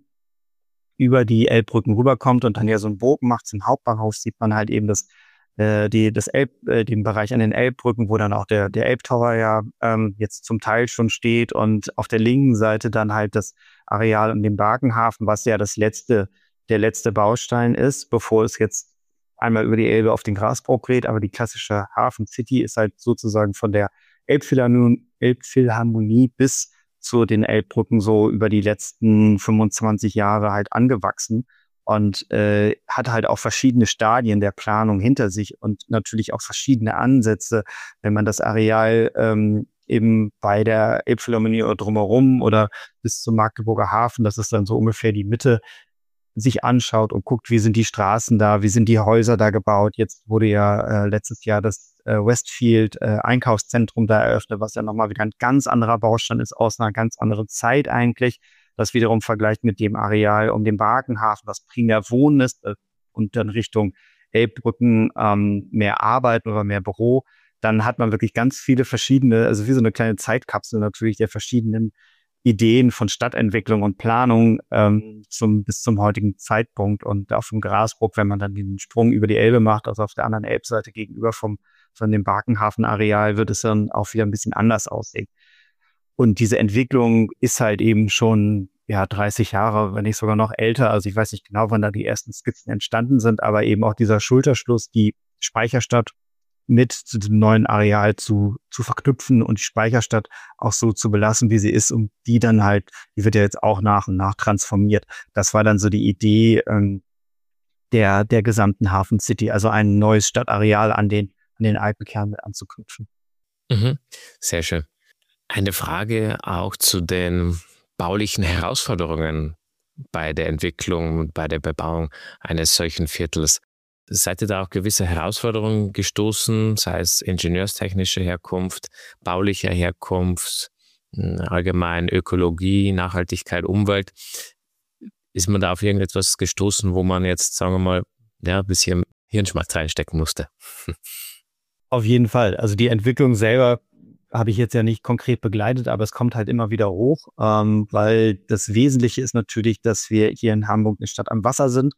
über die Elbbrücken rüberkommt und dann ja so einen Bogen macht zum Hauptbahnhof, sieht man halt eben das, äh, die, das Elb, äh, den Bereich an den Elbbrücken, wo dann auch der, der Elbtower ja ähm, jetzt zum Teil schon steht und auf der linken Seite dann halt das Areal um den Barkenhafen, was ja das letzte, der letzte Baustein ist, bevor es jetzt einmal über die Elbe auf den Grasbrook geht, aber die klassische Hafen City ist halt sozusagen von der Elbphilharmonie, Elbphilharmonie bis zu den Elbbrücken so über die letzten fünfundzwanzig Jahre halt angewachsen und äh, hat halt auch verschiedene Stadien der Planung hinter sich und natürlich auch verschiedene Ansätze, wenn man das Areal ähm, eben bei der Elbphilharmonie oder drumherum oder bis zum Magdeburger Hafen, das ist dann so ungefähr die Mitte, sich anschaut und guckt, wie sind die Straßen da, wie sind die Häuser da gebaut. Jetzt wurde ja äh, letztes Jahr das äh, Westfield äh, Einkaufszentrum da eröffnet, was ja nochmal wieder ein ganz anderer Baustein ist, aus einer ganz anderen Zeit eigentlich. Das wiederum vergleicht mit dem Areal um den Barkenhafen, was primär Wohnen ist äh, und dann Richtung Elbbrücken ähm, mehr Arbeit oder mehr Büro. Dann hat man wirklich ganz viele verschiedene, also wie so eine kleine Zeitkapsel natürlich der verschiedenen Ideen von Stadtentwicklung und Planung ähm, zum, bis zum heutigen Zeitpunkt. Und auf dem Grasbrook, wenn man dann den Sprung über die Elbe macht, also auf der anderen Elbseite gegenüber vom, von dem Barkenhafenareal, wird es dann auch wieder ein bisschen anders aussehen. Und diese Entwicklung ist halt eben schon ja dreißig Jahre, wenn nicht sogar noch älter. Also ich weiß nicht genau, wann da die ersten Skizzen entstanden sind, aber eben auch dieser Schulterschluss, die Speicherstadt mit zu dem neuen Areal zu, zu verknüpfen und die Speicherstadt auch so zu belassen, wie sie ist, und die dann halt, die wird ja jetzt auch nach und nach transformiert. Das war dann so die Idee ähm, der, der gesamten Hafen City, also ein neues Stadtareal an den, an den alten Kern mit anzuknüpfen. Mhm. Sehr schön. Eine Frage auch zu den baulichen Herausforderungen bei der Entwicklung und bei der Bebauung eines solchen Viertels. Seid ihr da auch gewisse Herausforderungen gestoßen, sei es ingenieurstechnische Herkunft, baulicher Herkunft, allgemein Ökologie, Nachhaltigkeit, Umwelt? Ist man da auf irgendetwas gestoßen, wo man jetzt, sagen wir mal, ja, ein bisschen Hirnschmalz reinstecken musste? Auf jeden Fall. Also die Entwicklung selber habe ich jetzt ja nicht konkret begleitet, aber es kommt halt immer wieder hoch, ähm, weil das Wesentliche ist natürlich, dass wir hier in Hamburg eine Stadt am Wasser sind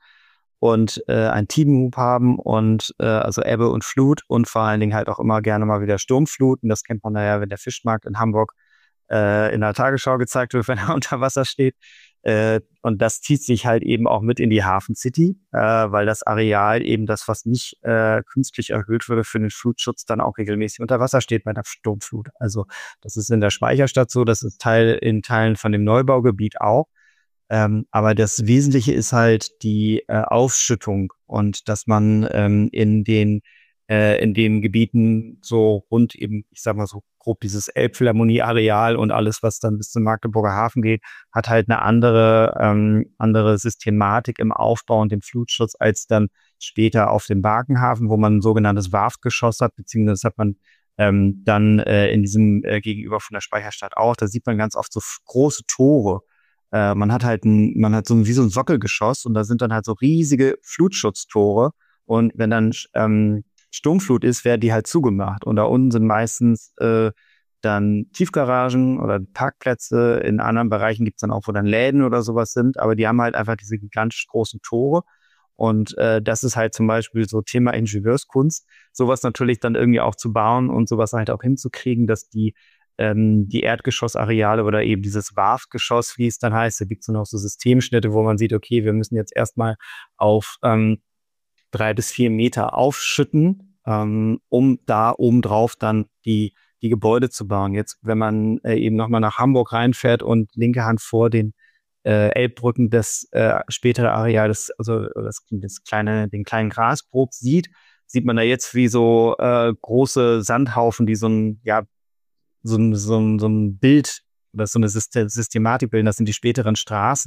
und äh, ein Tidenhub haben und äh, also Ebbe und Flut und vor allen Dingen halt auch immer gerne mal wieder Sturmfluten. Das kennt man ja, wenn der Fischmarkt in Hamburg äh, in der Tagesschau gezeigt wird, wenn er unter Wasser steht. Äh, und das zieht sich halt eben auch mit in die Hafen City, äh, weil das Areal eben das, was nicht äh, künstlich erhöht würde für den Flutschutz, dann auch regelmäßig unter Wasser steht bei der Sturmflut. Also das ist in der Speicherstadt so, das ist Teil in Teilen von dem Neubaugebiet auch. Ähm, aber das Wesentliche ist halt die äh, Aufschüttung und dass man ähm, in den äh, in den Gebieten so rund eben, ich sag mal so grob dieses Elbphilharmonie-Areal und alles, was dann bis zum Magdeburger Hafen geht, hat halt eine andere ähm, andere Systematik im Aufbau und dem Flutschutz als dann später auf dem Barkenhafen, wo man ein sogenanntes Warfgeschoss hat, beziehungsweise hat man ähm, dann äh, in diesem äh, gegenüber von der Speicherstadt auch, da sieht man ganz oft so große Tore. Äh, man hat halt ein, man hat so ein, wie so ein Sockelgeschoss und da sind dann halt so riesige Flutschutztore und wenn dann ähm, Sturmflut ist, werden die halt zugemacht und da unten sind meistens äh, dann Tiefgaragen oder Parkplätze, in anderen Bereichen gibt's dann auch, wo dann Läden oder sowas sind, aber die haben halt einfach diese gigantisch großen Tore und äh, das ist halt zum Beispiel so Thema Ingenieurskunst, sowas natürlich dann irgendwie auch zu bauen und sowas halt auch hinzukriegen, dass die die Erdgeschossareale oder eben dieses Warfgeschoss, wie es dann heißt, da gibt es noch so Systemschnitte, wo man sieht, okay, wir müssen jetzt erstmal auf ähm, drei bis vier Meter aufschütten, ähm, um da obendrauf dann die die Gebäude zu bauen. Jetzt, wenn man äh, eben nochmal nach Hamburg reinfährt und linke Hand vor den äh, Elbbrücken das äh, spätere Areal, das, also das, das kleine, den kleinen Grasbrook sieht, sieht man da jetzt wie so äh, große Sandhaufen, die so ein, ja, so ein, so ein, so ein Bild oder so eine Systematik bilden, das sind die späteren Straßen.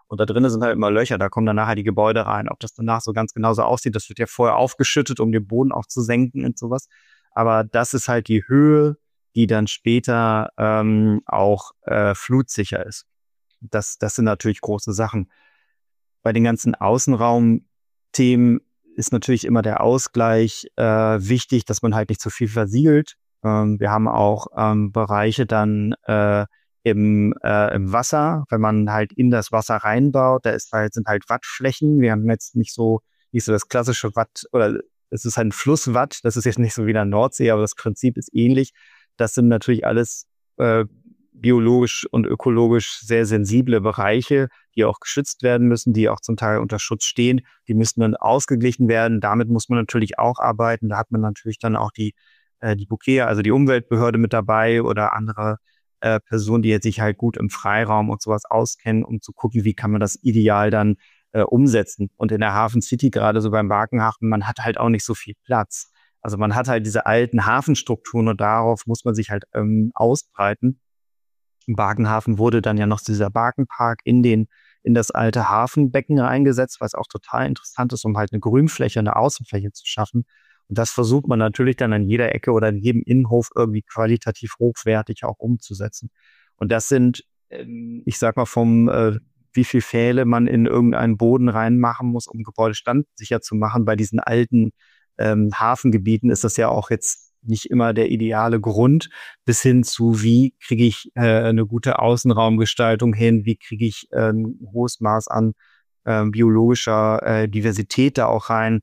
Und da drinnen sind halt immer Löcher, da kommen dann nachher die Gebäude rein. Ob das danach so ganz genauso aussieht, das wird ja vorher aufgeschüttet, um den Boden auch zu senken und sowas. Aber das ist halt die Höhe, die dann später ähm, auch äh, flutsicher ist. Das, das sind natürlich große Sachen. Bei den ganzen Außenraumthemen ist natürlich immer der Ausgleich äh, wichtig, dass man halt nicht zu viel versiegelt. Ähm, wir haben auch ähm, Bereiche dann äh, im, äh, im Wasser, wenn man halt in das Wasser reinbaut, da ist halt, sind halt Wattflächen. Wir haben jetzt nicht so, nicht so das klassische Watt, oder es ist halt ein Flusswatt, das ist jetzt nicht so wie in der Nordsee, aber das Prinzip ist ähnlich. Das sind natürlich alles äh, biologisch und ökologisch sehr sensible Bereiche, die auch geschützt werden müssen, die auch zum Teil unter Schutz stehen. Die müssen dann ausgeglichen werden. Damit muss man natürlich auch arbeiten. Da hat man natürlich dann auch die, äh, die BUKEA, also die Umweltbehörde mit dabei oder andere äh, Personen, die jetzt sich halt gut im Freiraum und sowas auskennen, um zu gucken, wie kann man das ideal dann äh, umsetzen. Und in der Hafen City, gerade so beim Barkenhafen, man hat halt auch nicht so viel Platz. Also man hat halt diese alten Hafenstrukturen und darauf muss man sich halt ähm, ausbreiten. Im Barkenhafen wurde dann ja noch dieser Barkenpark in den in das alte Hafenbecken reingesetzt, was auch total interessant ist, um halt eine Grünfläche, eine Außenfläche zu schaffen. Und das versucht man natürlich dann an jeder Ecke oder in jedem Innenhof irgendwie qualitativ hochwertig auch umzusetzen. Und das sind, ich sag mal, vom äh, wie viel Pfähle man in irgendeinen Boden reinmachen muss, um Gebäude standsicher zu machen. Bei diesen alten ähm, Hafengebieten ist das ja auch jetzt nicht immer der ideale Grund, bis hin zu, wie kriege ich äh, eine gute Außenraumgestaltung hin, wie kriege ich äh, ein hohes Maß an äh, biologischer äh, Diversität da auch rein,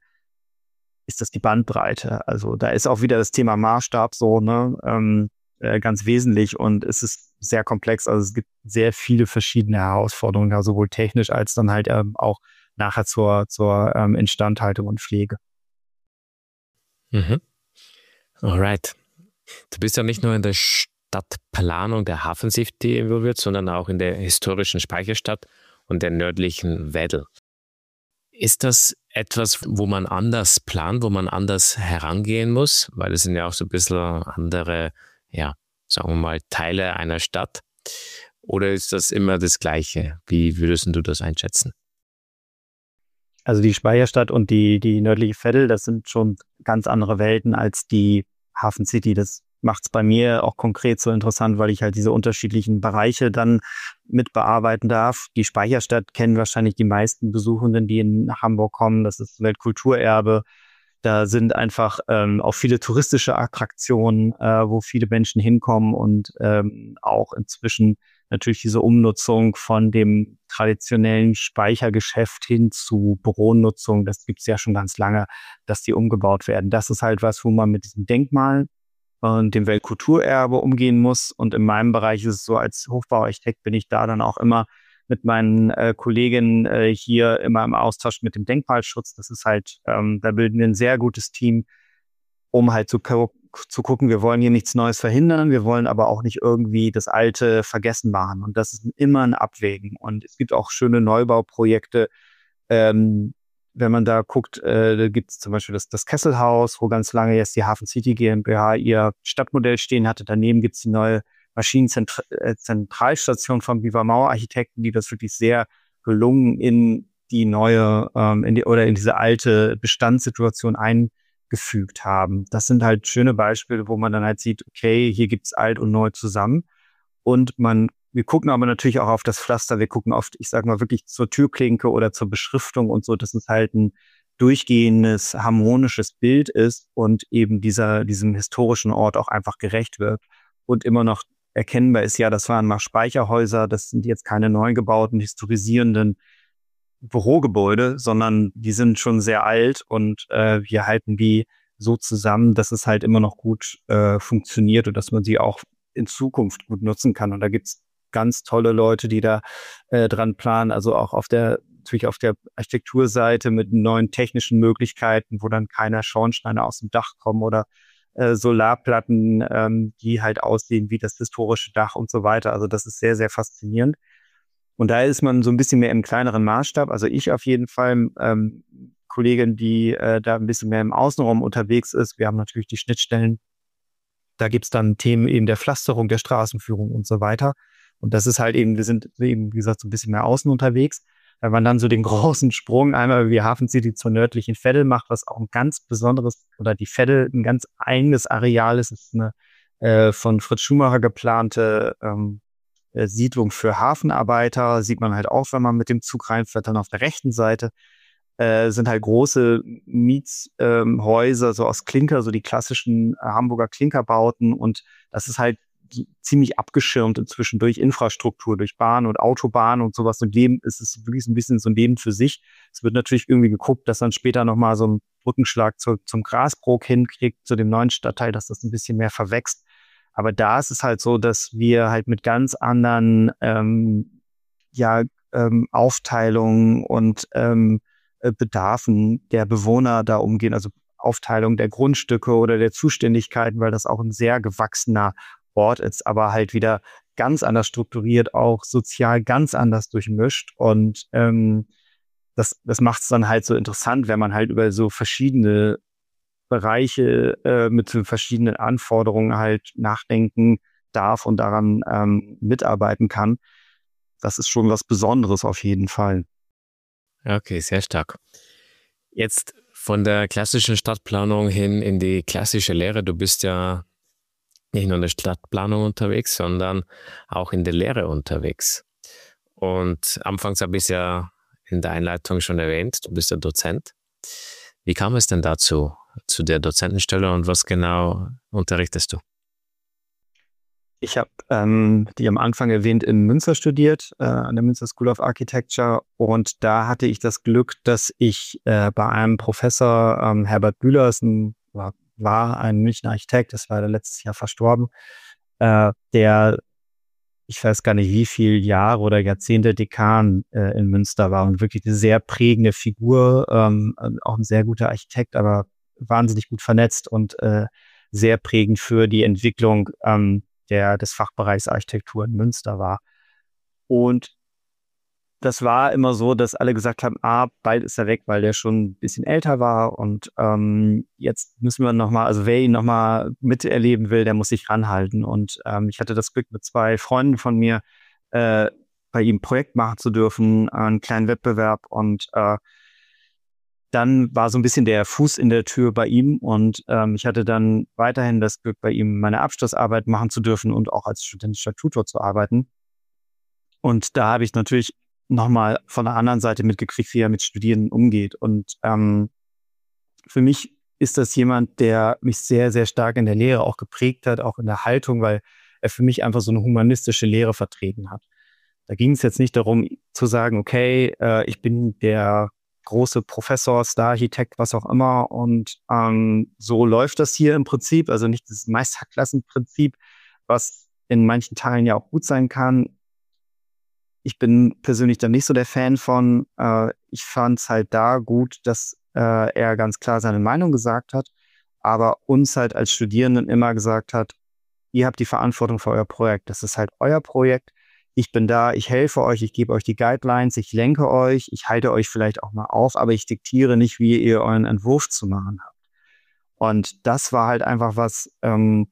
ist das die Bandbreite. Also da ist auch wieder das Thema Maßstab so, ne, ähm, äh, ganz wesentlich und es ist sehr komplex. Also es gibt sehr viele verschiedene Herausforderungen, ja, sowohl technisch als dann halt ähm, auch nachher zur, zur ähm, Instandhaltung und Pflege. Mhm. Alright. Du bist ja nicht nur in der Stadtplanung der Hafen City involviert, sondern auch in der historischen Speicherstadt und der nördlichen Veddel. Ist das etwas, wo man anders plant, wo man anders herangehen muss? Weil es sind ja auch so ein bisschen andere, ja, sagen wir mal, Teile einer Stadt. Oder ist das immer das Gleiche? Wie würdest du das einschätzen? Also die Speicherstadt und die, die nördliche Veddel, das sind schon ganz andere Welten als die Hafen City. Das macht es bei mir auch konkret so interessant, weil ich halt diese unterschiedlichen Bereiche dann mit bearbeiten darf. Die Speicherstadt kennen wahrscheinlich die meisten Besuchenden, die in Hamburg kommen. Das ist Weltkulturerbe. Da sind einfach ähm, auch viele touristische Attraktionen, äh, wo viele Menschen hinkommen und ähm, auch inzwischen natürlich diese Umnutzung von dem traditionellen Speichergeschäft hin zu Büronutzung, das gibt es ja schon ganz lange, dass die umgebaut werden. Das ist halt was, wo man mit diesem Denkmal und dem Weltkulturerbe umgehen muss. Und in meinem Bereich ist es so, als Hochbauarchitekt bin ich da dann auch immer mit meinen äh, Kolleginnen äh, hier immer im Austausch mit dem Denkmalschutz. Das ist halt, ähm, da bilden wir ein sehr gutes Team, um halt zu, zu gucken, wir wollen hier nichts Neues verhindern, wir wollen aber auch nicht irgendwie das Alte vergessen machen. Und das ist immer ein Abwägen. Und es gibt auch schöne Neubauprojekte. Ähm, wenn man da guckt, äh, da gibt es zum Beispiel das, das Kesselhaus, wo ganz lange jetzt die Hafen City GmbH ihr Stadtmodell stehen hatte. Daneben gibt es die neue Maschinenzentralstation von Viva Mauer Architekten, die das wirklich sehr gelungen in die neue ähm, in die, oder in diese alte Bestandssituation eingefügt haben. Das sind halt schöne Beispiele, wo man dann halt sieht, okay, hier gibt's alt und neu zusammen. Und man, wir gucken aber natürlich auch auf das Pflaster, wir gucken oft, ich sag mal, wirklich zur Türklinke oder zur Beschriftung und so, dass es halt ein durchgehendes, harmonisches Bild ist und eben dieser, diesem historischen Ort auch einfach gerecht wird. Und immer noch erkennbar ist, ja, das waren mal Speicherhäuser, das sind jetzt keine neu gebauten, historisierenden Bürogebäude, sondern die sind schon sehr alt und äh, wir halten die so zusammen, dass es halt immer noch gut äh, funktioniert und dass man sie auch in Zukunft gut nutzen kann. Und da gibt's ganz tolle Leute, die da äh, dran planen, also auch auf der natürlich auf der Architekturseite mit neuen technischen Möglichkeiten, wo dann keine Schornsteine aus dem Dach kommen oder äh, Solarplatten, ähm, die halt aussehen wie das historische Dach und so weiter. Also das ist sehr, sehr faszinierend. Und da ist man so ein bisschen mehr im kleineren Maßstab. Also ich auf jeden Fall, ähm, Kollegin, die äh, da ein bisschen mehr im Außenraum unterwegs ist. Wir haben natürlich die Schnittstellen. Da gibt's dann Themen eben der Pflasterung, der Straßenführung und so weiter. Und das ist halt eben, wir sind eben, wie gesagt, so ein bisschen mehr außen unterwegs. wenn man dann so den großen Sprung einmal wie Hafen City zur nördlichen Veddel macht, was auch ein ganz besonderes, oder die Veddel ein ganz eigenes Areal ist, ist eine äh, von Fritz Schumacher geplante ähm, äh, Siedlung für Hafenarbeiter, sieht man halt auch, wenn man mit dem Zug reinfährt. Dann auf der rechten Seite äh, sind halt große Mietshäuser, ähm, so aus Klinker, so die klassischen äh, Hamburger Klinkerbauten, und das ist halt ziemlich abgeschirmt inzwischen durch Infrastruktur, durch Bahn und Autobahn und sowas. Und dem ist es wirklich ein bisschen so ein Leben für sich. Es wird natürlich irgendwie geguckt, dass dann später nochmal so ein Brückenschlag zu, zum Grasbrook hinkriegt, zu dem neuen Stadtteil, dass das ein bisschen mehr verwächst. Aber da ist es halt so, dass wir halt mit ganz anderen ähm, ja, ähm, Aufteilungen und ähm, Bedarfen der Bewohner da umgehen, also Aufteilung der Grundstücke oder der Zuständigkeiten, weil das auch ein sehr gewachsener Ort ist, aber halt wieder ganz anders strukturiert, auch sozial ganz anders durchmischt. Und ähm, das, das macht es dann halt so interessant, wenn man halt über so verschiedene Bereiche äh, mit so verschiedenen Anforderungen halt nachdenken darf und daran ähm, mitarbeiten kann. Das ist schon was Besonderes auf jeden Fall. Okay, sehr stark. Jetzt von der klassischen Stadtplanung hin in die klassische Lehre. Du bist ja nicht nur in der Stadtplanung unterwegs, sondern auch in der Lehre unterwegs. Und anfangs habe ich es ja in der Einleitung schon erwähnt, du bist ja Dozent. Wie kam es denn dazu, zu der Dozentenstelle, und was genau unterrichtest du? Ich habe, ähm, die am Anfang erwähnt, in Münster studiert, äh, an der Münster School of Architecture. Und da hatte ich das Glück, dass ich äh, bei einem Professor, ähm, Herbert Bühler, ist ein, war, war ein Münchner Architekt, das war der letztes Jahr verstorben, äh, der, ich weiß gar nicht wie viele Jahre oder Jahrzehnte Dekan äh, in Münster war und wirklich eine sehr prägende Figur, ähm, auch ein sehr guter Architekt, aber wahnsinnig gut vernetzt und äh, sehr prägend für die Entwicklung ähm, der des Fachbereichs Architektur in Münster war. Und das war immer so, dass alle gesagt haben, ah, bald ist er weg, weil der schon ein bisschen älter war, und ähm, jetzt müssen wir nochmal, also wer ihn nochmal miterleben will, der muss sich ranhalten. Und ähm, ich hatte das Glück, mit zwei Freunden von mir äh, bei ihm ein Projekt machen zu dürfen, einen kleinen Wettbewerb, und äh, dann war so ein bisschen der Fuß in der Tür bei ihm, und ähm, ich hatte dann weiterhin das Glück, bei ihm meine Abschlussarbeit machen zu dürfen und auch als studentischer Tutor zu arbeiten. Und da habe ich natürlich nochmal von der anderen Seite mitgekriegt, wie er mit Studierenden umgeht. Und ähm, für mich ist das jemand, der mich sehr, sehr stark in der Lehre auch geprägt hat, auch in der Haltung, weil er für mich einfach so eine humanistische Lehre vertreten hat. Da ging es jetzt nicht darum zu sagen, okay, äh, ich bin der große Professor, Star-Architekt, was auch immer. Und ähm, so läuft das hier im Prinzip. Also nicht das Meisterklassenprinzip, was in manchen Teilen ja auch gut sein kann. Ich bin persönlich da nicht so der Fan von. Äh, ich fand es halt da gut, dass äh, er ganz klar seine Meinung gesagt hat, aber uns halt als Studierenden immer gesagt hat, ihr habt die Verantwortung für euer Projekt. Das ist halt euer Projekt. Ich bin da, ich helfe euch, ich gebe euch die Guidelines, ich lenke euch, ich halte euch vielleicht auch mal auf, aber ich diktiere nicht, wie ihr euren Entwurf zu machen habt. Und das war halt einfach was, ähm,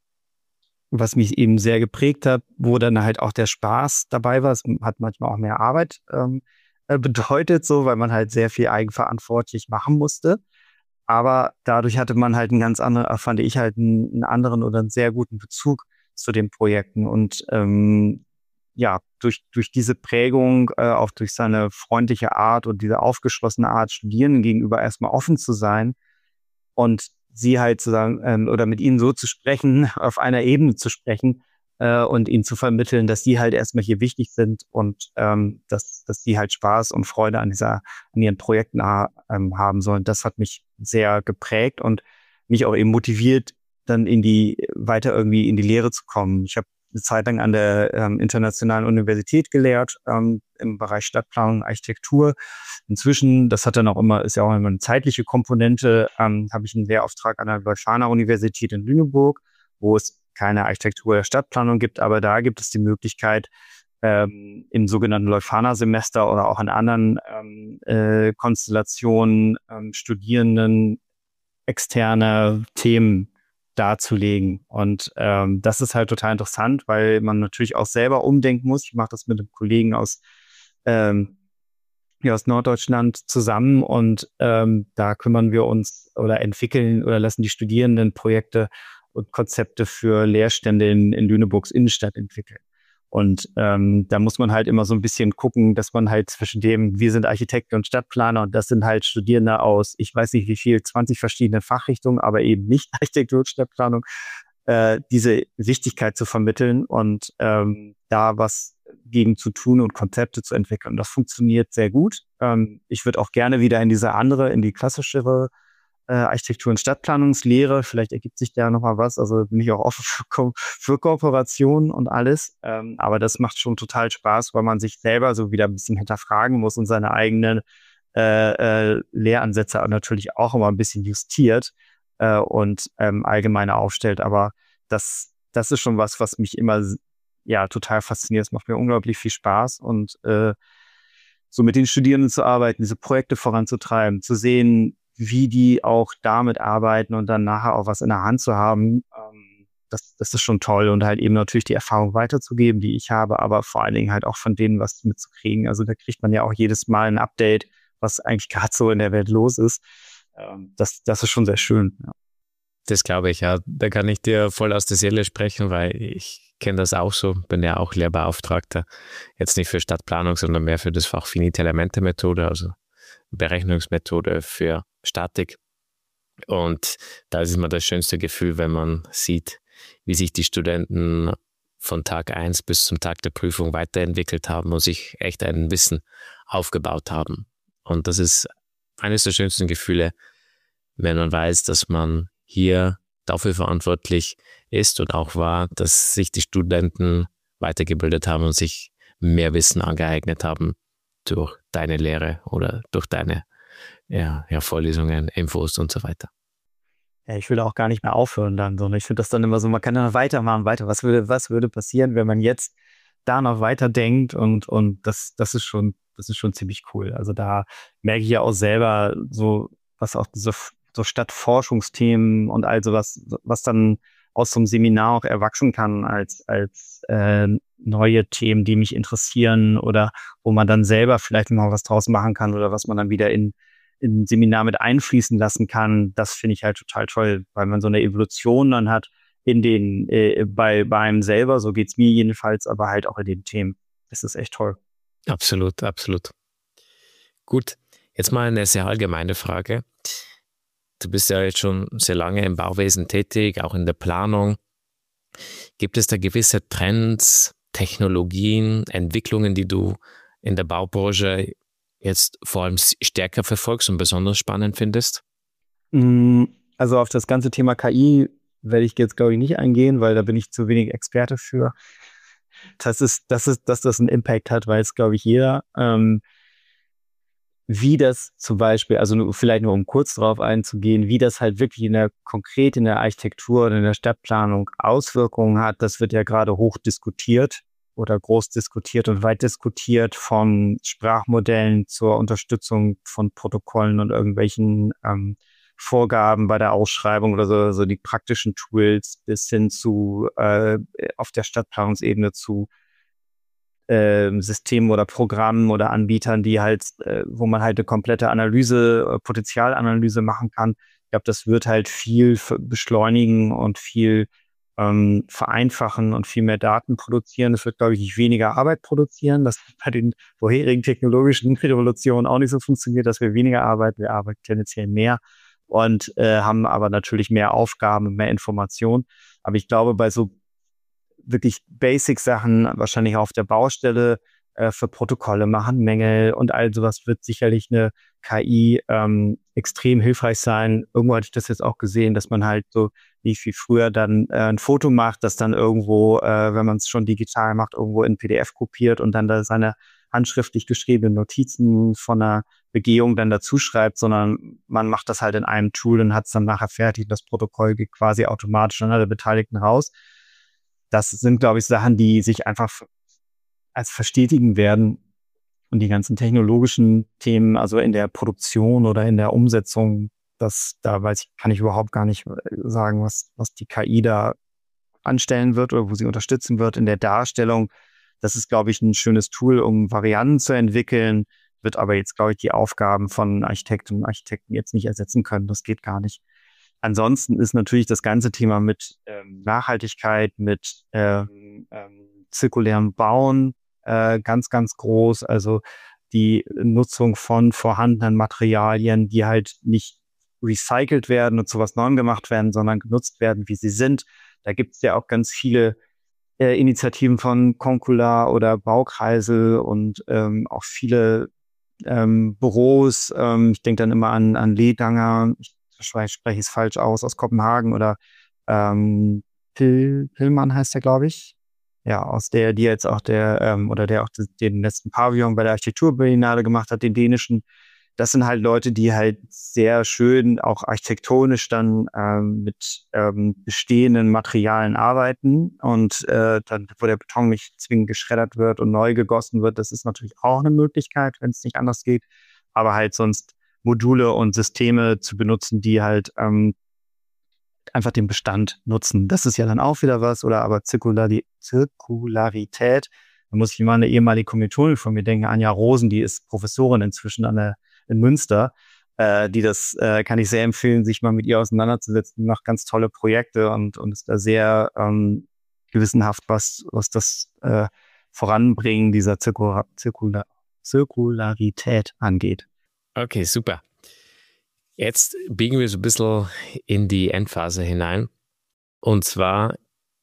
was mich eben sehr geprägt hat, wo dann halt auch der Spaß dabei war. Es hat manchmal auch mehr Arbeit ähm, bedeutet, so, weil man halt sehr viel eigenverantwortlich machen musste. Aber dadurch hatte man halt einen ganz anderen, fand ich halt einen, einen anderen oder einen sehr guten Bezug zu den Projekten. Und ähm, ja, durch, durch diese Prägung, äh, auch durch seine freundliche Art und diese aufgeschlossene Art, Studierenden gegenüber erstmal offen zu sein und sie halt zu sagen, ähm, oder mit ihnen so zu sprechen, auf einer Ebene zu sprechen äh, und ihnen zu vermitteln, dass die halt erstmal hier wichtig sind und ähm, dass, dass die halt Spaß und Freude an dieser, an ihren Projekten ähm, haben sollen. Das hat mich sehr geprägt und mich auch eben motiviert, dann in die, weiter irgendwie in die Lehre zu kommen. Ich habe eine Zeit lang an der ähm, Internationalen Universität gelehrt, ähm, im Bereich Stadtplanung, Architektur. Inzwischen, das hat dann auch immer, ist ja auch immer eine zeitliche Komponente, ähm, habe ich einen Lehrauftrag an der Leuphana Universität in Lüneburg, wo es keine Architektur der Stadtplanung gibt, aber da gibt es die Möglichkeit, ähm, im sogenannten Leuphana-Semester oder auch in anderen ähm, äh, Konstellationen ähm, Studierenden externe Themen darzulegen. Und ähm, das ist halt total interessant, weil man natürlich auch selber umdenken muss. Ich mache das mit einem Kollegen aus ähm, hier aus Norddeutschland zusammen und ähm, da kümmern wir uns oder entwickeln oder lassen die Studierenden Projekte und Konzepte für Lehrstände in, in Lüneburgs Innenstadt entwickeln. Und ähm, da muss man halt immer so ein bisschen gucken, dass man halt zwischen dem, wir sind Architekten und Stadtplaner und das sind halt Studierende aus, ich weiß nicht wie viel, zwanzig verschiedenen Fachrichtungen, aber eben nicht Architektur und Stadtplanung, äh, diese Wichtigkeit zu vermitteln und ähm, da was gegen zu tun und Konzepte zu entwickeln. Das funktioniert sehr gut. Ähm, ich würde auch gerne wieder in diese andere, in die klassischere äh, Architektur- und Stadtplanungslehre. Vielleicht ergibt sich da nochmal was. Also bin ich auch offen für, Ko für Kooperationen und alles. Ähm, aber das macht schon total Spaß, weil man sich selber so wieder ein bisschen hinterfragen muss und seine eigenen äh, äh, Lehransätze natürlich auch immer ein bisschen justiert äh, und ähm, allgemeiner aufstellt. Aber das, das ist schon was, was mich immer ja total fasziniert. Es macht mir unglaublich viel Spaß und äh, so mit den Studierenden zu arbeiten, diese Projekte voranzutreiben, zu sehen, wie die auch damit arbeiten und dann nachher auch was in der Hand zu haben, ähm, das, das ist schon toll und halt eben natürlich die Erfahrung weiterzugeben, die ich habe, aber vor allen Dingen halt auch von denen was mitzukriegen. Also da kriegt man ja auch jedes Mal ein Update, was eigentlich gerade so in der Welt los ist. Ähm, das, das ist schon sehr schön. Ja. Das glaube ich, ja. Da kann ich dir voll aus der Seele sprechen, weil ich kenne das auch so, bin ja auch Lehrbeauftragter, jetzt nicht für Stadtplanung, sondern mehr für das Fach Finite-Elemente-Methode, also Berechnungsmethode für Statik. Und da ist immer das schönste Gefühl, wenn man sieht, wie sich die Studenten von Tag eins bis zum Tag der Prüfung weiterentwickelt haben und sich echt ein Wissen aufgebaut haben. Und das ist eines der schönsten Gefühle, wenn man weiß, dass man hier dafür verantwortlich ist und auch war, dass sich die Studenten weitergebildet haben und sich mehr Wissen angeeignet haben durch deine Lehre oder durch deine ja, ja, Vorlesungen, Infos und so weiter. Ja, ich will auch gar nicht mehr aufhören dann, sondern ich finde das dann immer so, man kann dann weitermachen, weiter. Was würde, was würde passieren, wenn man jetzt da noch weiter denkt und, und das, das ist schon, das ist schon ziemlich cool. Also da merke ich ja auch selber so, was auch diese so Stadtforschungsthemen und all sowas, was dann aus so einem Seminar auch erwachsen kann als, als äh, neue Themen, die mich interessieren oder wo man dann selber vielleicht mal was draus machen kann oder was man dann wieder in, in ein Seminar mit einfließen lassen kann. Das finde ich halt total toll, weil man so eine Evolution dann hat in den, äh, bei, bei einem selber, so geht's mir jedenfalls, aber halt auch in den Themen. Das ist echt toll. Absolut, absolut. Gut, jetzt mal eine sehr allgemeine Frage. Du bist ja jetzt schon sehr lange im Bauwesen tätig, auch in der Planung. Gibt es da gewisse Trends, Technologien, Entwicklungen, die du in der Baubranche jetzt vor allem stärker verfolgst und besonders spannend findest? Also auf das ganze Thema K I werde ich jetzt, glaube ich, nicht eingehen, weil da bin ich zu wenig Experte für. Das ist, das ist, dass das einen Impact hat, weiß, glaube ich, jeder. Ähm, wie das zum Beispiel, also nur, vielleicht nur um kurz drauf einzugehen, wie das halt wirklich in der konkret in der Architektur oder in der Stadtplanung Auswirkungen hat, das wird ja gerade hoch diskutiert oder groß diskutiert und weit diskutiert, von Sprachmodellen zur Unterstützung von Protokollen und irgendwelchen ähm, Vorgaben bei der Ausschreibung oder so, so die praktischen Tools bis hin zu äh, auf der Stadtplanungsebene zu äh, Systemen oder Programmen oder Anbietern, die halt, äh, wo man halt eine komplette Analyse, äh, Potenzialanalyse machen kann. Ich glaube, das wird halt viel beschleunigen und viel ähm, vereinfachen und viel mehr Daten produzieren. Das wird, glaube ich, nicht weniger Arbeit produzieren. Das hat bei den vorherigen technologischen Revolutionen auch nicht so funktioniert, dass wir weniger arbeiten. Wir arbeiten tendenziell mehr und äh, haben aber natürlich mehr Aufgaben und mehr Informationen. Aber ich glaube, bei so wirklich Basic-Sachen, wahrscheinlich auf der Baustelle äh, für Protokolle machen, Mängel und all sowas, wird sicherlich eine K I ähm, extrem hilfreich sein. Irgendwo hatte ich das jetzt auch gesehen, dass man halt so wie viel früher dann äh, ein Foto macht, das dann irgendwo, äh, wenn man es schon digital macht, irgendwo in P D F kopiert und dann da seine handschriftlich geschriebenen Notizen von einer Begehung dann dazu schreibt, sondern man macht das halt in einem Tool und hat es dann nachher fertig. Das Protokoll geht quasi automatisch an alle Beteiligten raus. Das sind, glaube ich, Sachen, die sich einfach als verstetigen werden. Und die ganzen technologischen Themen, also in der Produktion oder in der Umsetzung, das, da weiß ich, kann ich überhaupt gar nicht sagen, was, was die K I da anstellen wird oder wo sie unterstützen wird in der Darstellung. Das ist, glaube ich, ein schönes Tool, um Varianten zu entwickeln, wird aber jetzt, glaube ich, die Aufgaben von Architektinnen und Architekten jetzt nicht ersetzen können. Das geht gar nicht. Ansonsten ist natürlich das ganze Thema mit ähm, Nachhaltigkeit, mit ähm, ähm, zirkulärem Bauen äh, ganz, ganz groß. Also die Nutzung von vorhandenen Materialien, die halt nicht recycelt werden und zu was Neuem gemacht werden, sondern genutzt werden, wie sie sind. Da gibt es ja auch ganz viele äh, Initiativen von Concula oder Baukreisel und ähm, auch viele ähm, Büros. Ähm, ich denke dann immer an, an Ledanger, ich spreche es falsch aus, aus Kopenhagen oder ähm, Pil, Pillmann heißt der, glaube ich. Ja, aus der, die jetzt auch der, ähm, oder der auch den letzten Pavillon bei der Architekturbiennale gemacht hat, den dänischen. Das sind halt Leute, die halt sehr schön auch architektonisch dann ähm, mit ähm, bestehenden Materialien arbeiten und äh, dann, wo der Beton nicht zwingend geschreddert wird und neu gegossen wird, das ist natürlich auch eine Möglichkeit, wenn es nicht anders geht. Aber halt sonst Module und Systeme zu benutzen, die halt ähm, einfach den Bestand nutzen. Das ist ja dann auch wieder was, oder aber Zirkulari- Zirkularität. Da muss ich immer an eine ehemalige Kommilitonin von mir denken, Anja Rosen, die ist Professorin inzwischen an der in Münster, äh, die das äh, kann ich sehr empfehlen, sich mal mit ihr auseinanderzusetzen, die macht ganz tolle Projekte und und ist da sehr ähm, gewissenhaft, was was das äh, Voranbringen dieser Zirkula Zirkula Zirkularität angeht. Okay, super. Jetzt biegen wir so ein bisschen in die Endphase hinein. Und zwar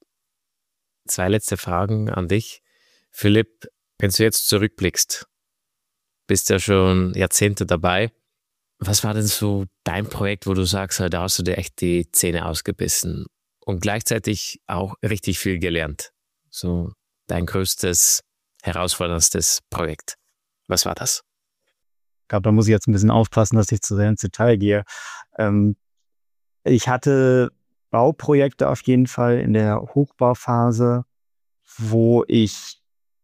zwei letzte Fragen an dich. Philipp, wenn du jetzt zurückblickst, bist ja schon Jahrzehnte dabei. Was war denn so dein Projekt, wo du sagst, da hast du dir echt die Zähne ausgebissen und gleichzeitig auch richtig viel gelernt? So dein größtes, herausforderndstes Projekt. Was war das? Ich glaube, da muss ich jetzt ein bisschen aufpassen, dass ich zu sehr ins Detail gehe. Ähm, ich hatte Bauprojekte auf jeden Fall in der Hochbauphase, wo ich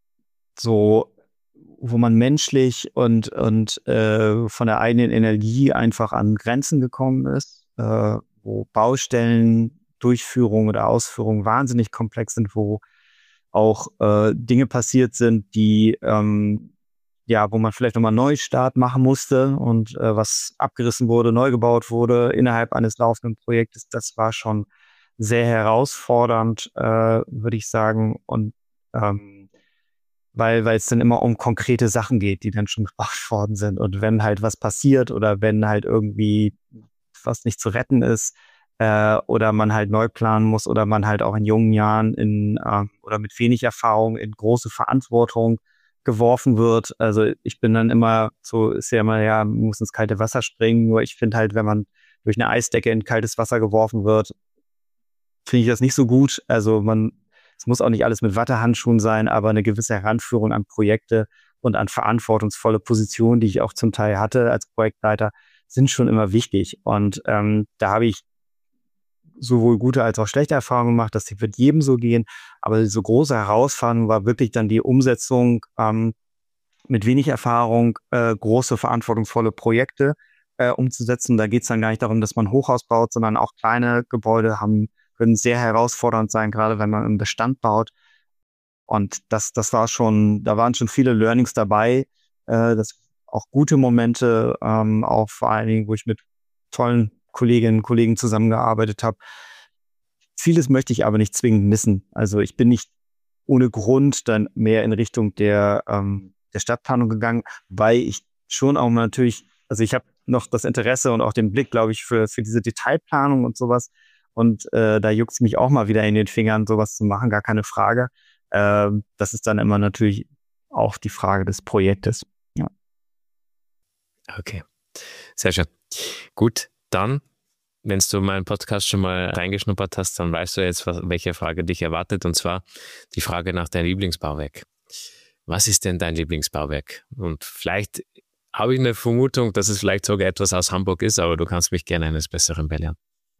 so wo man menschlich und und äh, von der eigenen Energie einfach an Grenzen gekommen ist, äh, wo Baustellen, Durchführung oder Ausführung wahnsinnig komplex sind, wo auch äh, Dinge passiert sind, die ähm, ja, wo man vielleicht nochmal einen Neustart machen musste und äh, was abgerissen wurde, neu gebaut wurde innerhalb eines laufenden Projektes. Das war schon sehr herausfordernd, äh, würde ich sagen. Und ähm, weil weil es dann immer um konkrete Sachen geht, die dann schon gebaut worden sind. Und wenn halt was passiert oder wenn halt irgendwie was nicht zu retten ist äh, oder man halt neu planen muss oder man halt auch in jungen Jahren in äh, oder mit wenig Erfahrung in große Verantwortung geworfen wird. Also ich bin dann immer so, ist ja immer, ja, man muss ins kalte Wasser springen. Nur ich finde halt, wenn man durch eine Eisdecke in kaltes Wasser geworfen wird, finde ich das nicht so gut. Also man, es muss auch nicht alles mit Wattehandschuhen sein, aber eine gewisse Heranführung an Projekte und an verantwortungsvolle Positionen, die ich auch zum Teil hatte als Projektleiter, sind schon immer wichtig. Und ähm, da habe ich sowohl gute als auch schlechte Erfahrungen gemacht. Das wird jedem so gehen. Aber so große Herausforderung war wirklich dann die Umsetzung ähm, mit wenig Erfahrung, äh, große verantwortungsvolle Projekte äh, umzusetzen. Da geht es dann gar nicht darum, dass man Hochhaus baut, sondern auch kleine Gebäude haben können sehr herausfordernd sein, gerade wenn man im Bestand baut. Und das, das war schon, da waren schon viele Learnings dabei. Äh, das auch gute Momente, ähm, auch vor allen Dingen, wo ich mit tollen Kolleginnen und Kollegen zusammengearbeitet habe. Vieles möchte ich aber nicht zwingend missen. Also ich bin nicht ohne Grund dann mehr in Richtung der, ähm, der Stadtplanung gegangen, weil ich schon auch natürlich, also ich habe noch das Interesse und auch den Blick, glaube ich, für, für diese Detailplanung und sowas. Und äh, da juckt es mich auch mal wieder in den Fingern, sowas zu machen, gar keine Frage. Äh, das ist dann immer natürlich auch die Frage des Projektes. Ja. Okay, sehr schön. Gut, dann, wenn du meinen Podcast schon mal reingeschnuppert hast, dann weißt du jetzt, was, welche Frage dich erwartet. Und zwar die Frage nach deinem Lieblingsbauwerk. Was ist denn dein Lieblingsbauwerk? Und vielleicht habe ich eine Vermutung, dass es vielleicht sogar etwas aus Hamburg ist, aber du kannst mich gerne eines Besseren belehren.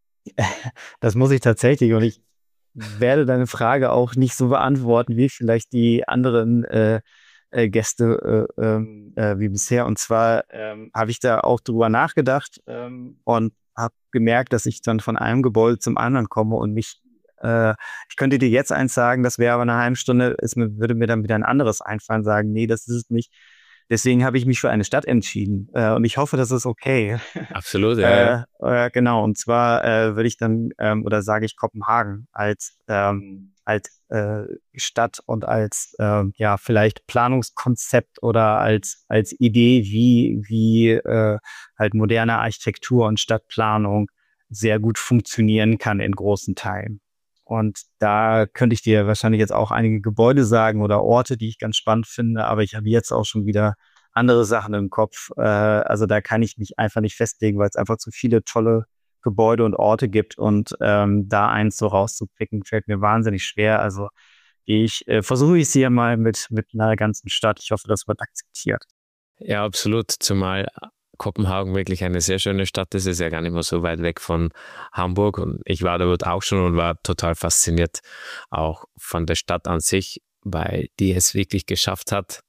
Das muss ich tatsächlich, und ich werde deine Frage auch nicht so beantworten wie vielleicht die anderen äh, äh, Gäste äh, äh, wie bisher. Und zwar ähm, habe ich da auch drüber nachgedacht ähm, und habe gemerkt, dass ich dann von einem Gebäude zum anderen komme und mich, äh, ich könnte dir jetzt eins sagen, das wäre aber eine halbe Stunde, ist mir, würde mir dann wieder ein anderes einfallen, sagen, nee, das ist es nicht. Deswegen habe ich mich für eine Stadt entschieden. Äh, und ich hoffe, das ist okay. Absolut, ja. äh, äh, genau, und zwar äh, würde ich dann, ähm, oder sage ich Kopenhagen als, ähm, als äh, Stadt und als, ähm, ja, vielleicht Planungskonzept oder als, als Idee, wie, wie äh, halt moderne Architektur und Stadtplanung sehr gut funktionieren kann in großen Teilen. Und da könnte ich dir wahrscheinlich jetzt auch einige Gebäude sagen oder Orte, die ich ganz spannend finde, aber ich habe jetzt auch schon wieder andere Sachen im Kopf. Äh, also da kann ich mich einfach nicht festlegen, weil es einfach zu viele tolle Gebäude und Orte gibt und ähm, da eins so rauszupicken, fällt mir wahnsinnig schwer. Also ich äh, versuche es hier mal mit, mit einer ganzen Stadt. Ich hoffe, das wird akzeptiert. Ja, absolut. Zumal Kopenhagen wirklich eine sehr schöne Stadt ist. Es ist ja gar nicht mehr so weit weg von Hamburg. Und ich war dort auch schon und war total fasziniert auch von der Stadt an sich, weil die es wirklich geschafft hat,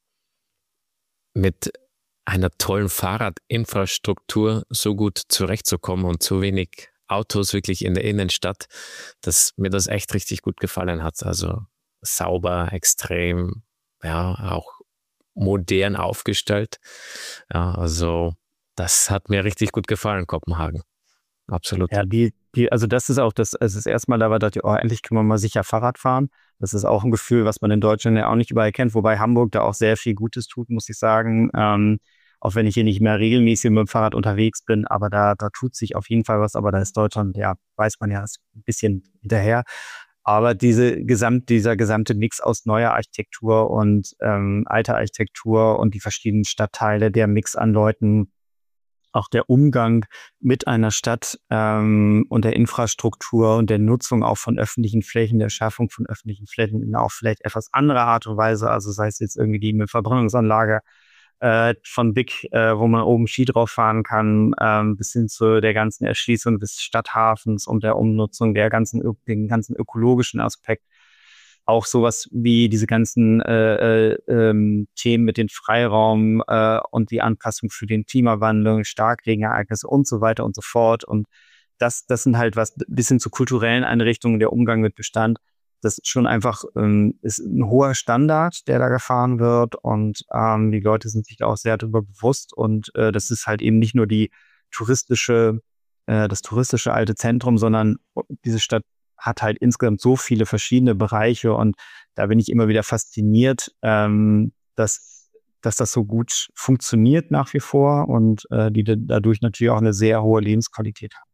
mit einer tollen Fahrradinfrastruktur so gut zurechtzukommen und so wenig Autos wirklich in der Innenstadt, dass mir das echt richtig gut gefallen hat. Also sauber, extrem, ja, auch modern aufgestellt. Ja, also das hat mir richtig gut gefallen, Kopenhagen. Absolut. Ja, die, die, also das ist auch das, also das erste Mal, da war, dachte ich, oh, endlich können wir mal sicher Fahrrad fahren. Das ist auch ein Gefühl, was man in Deutschland ja auch nicht überall kennt, wobei Hamburg da auch sehr viel Gutes tut, muss ich sagen. Ähm, auch wenn ich hier nicht mehr regelmäßig mit dem Fahrrad unterwegs bin, aber da, da tut sich auf jeden Fall was, aber da ist Deutschland, ja, weiß man ja, ist ein bisschen hinterher. Aber diese gesamt, dieser gesamte Mix aus neuer Architektur und ähm, alter Architektur und die verschiedenen Stadtteile, der Mix an Leuten, auch der Umgang mit einer Stadt ähm, und der Infrastruktur und der Nutzung auch von öffentlichen Flächen, der Schaffung von öffentlichen Flächen in auch vielleicht etwas anderer Art und Weise, also sei es jetzt irgendwie die Verbrennungsanlage äh, von Big, äh, wo man oben Ski drauf fahren kann, ähm, bis hin zu der ganzen Erschließung des Stadthafens und der Umnutzung der ganzen, den ganzen ökologischen Aspekt. Auch sowas wie diese ganzen äh, äh, ähm, Themen mit dem Freiraum äh, und die Anpassung für den Klimawandel, Starkregenereignisse und so weiter und so fort. Und das, das sind halt was bis hin zu kulturellen Einrichtungen, der Umgang mit Bestand. Das ist schon einfach ähm, ist ein hoher Standard, der da gefahren wird. Und ähm, die Leute sind sich da auch sehr darüber bewusst. Und äh, das ist halt eben nicht nur die touristische, äh, das touristische alte Zentrum, sondern diese Stadt hat halt insgesamt so viele verschiedene Bereiche und da bin ich immer wieder fasziniert, ähm, dass, dass das so gut funktioniert nach wie vor und äh, die dadurch natürlich auch eine sehr hohe Lebensqualität haben.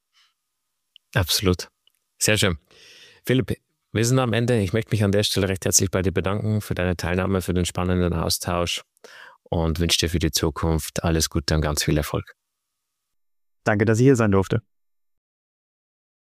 Absolut. Sehr schön. Philipp, wir sind am Ende. Ich möchte mich an der Stelle recht herzlich bei dir bedanken für deine Teilnahme, für den spannenden Austausch und wünsche dir für die Zukunft alles Gute und ganz viel Erfolg. Danke, dass ich hier sein durfte.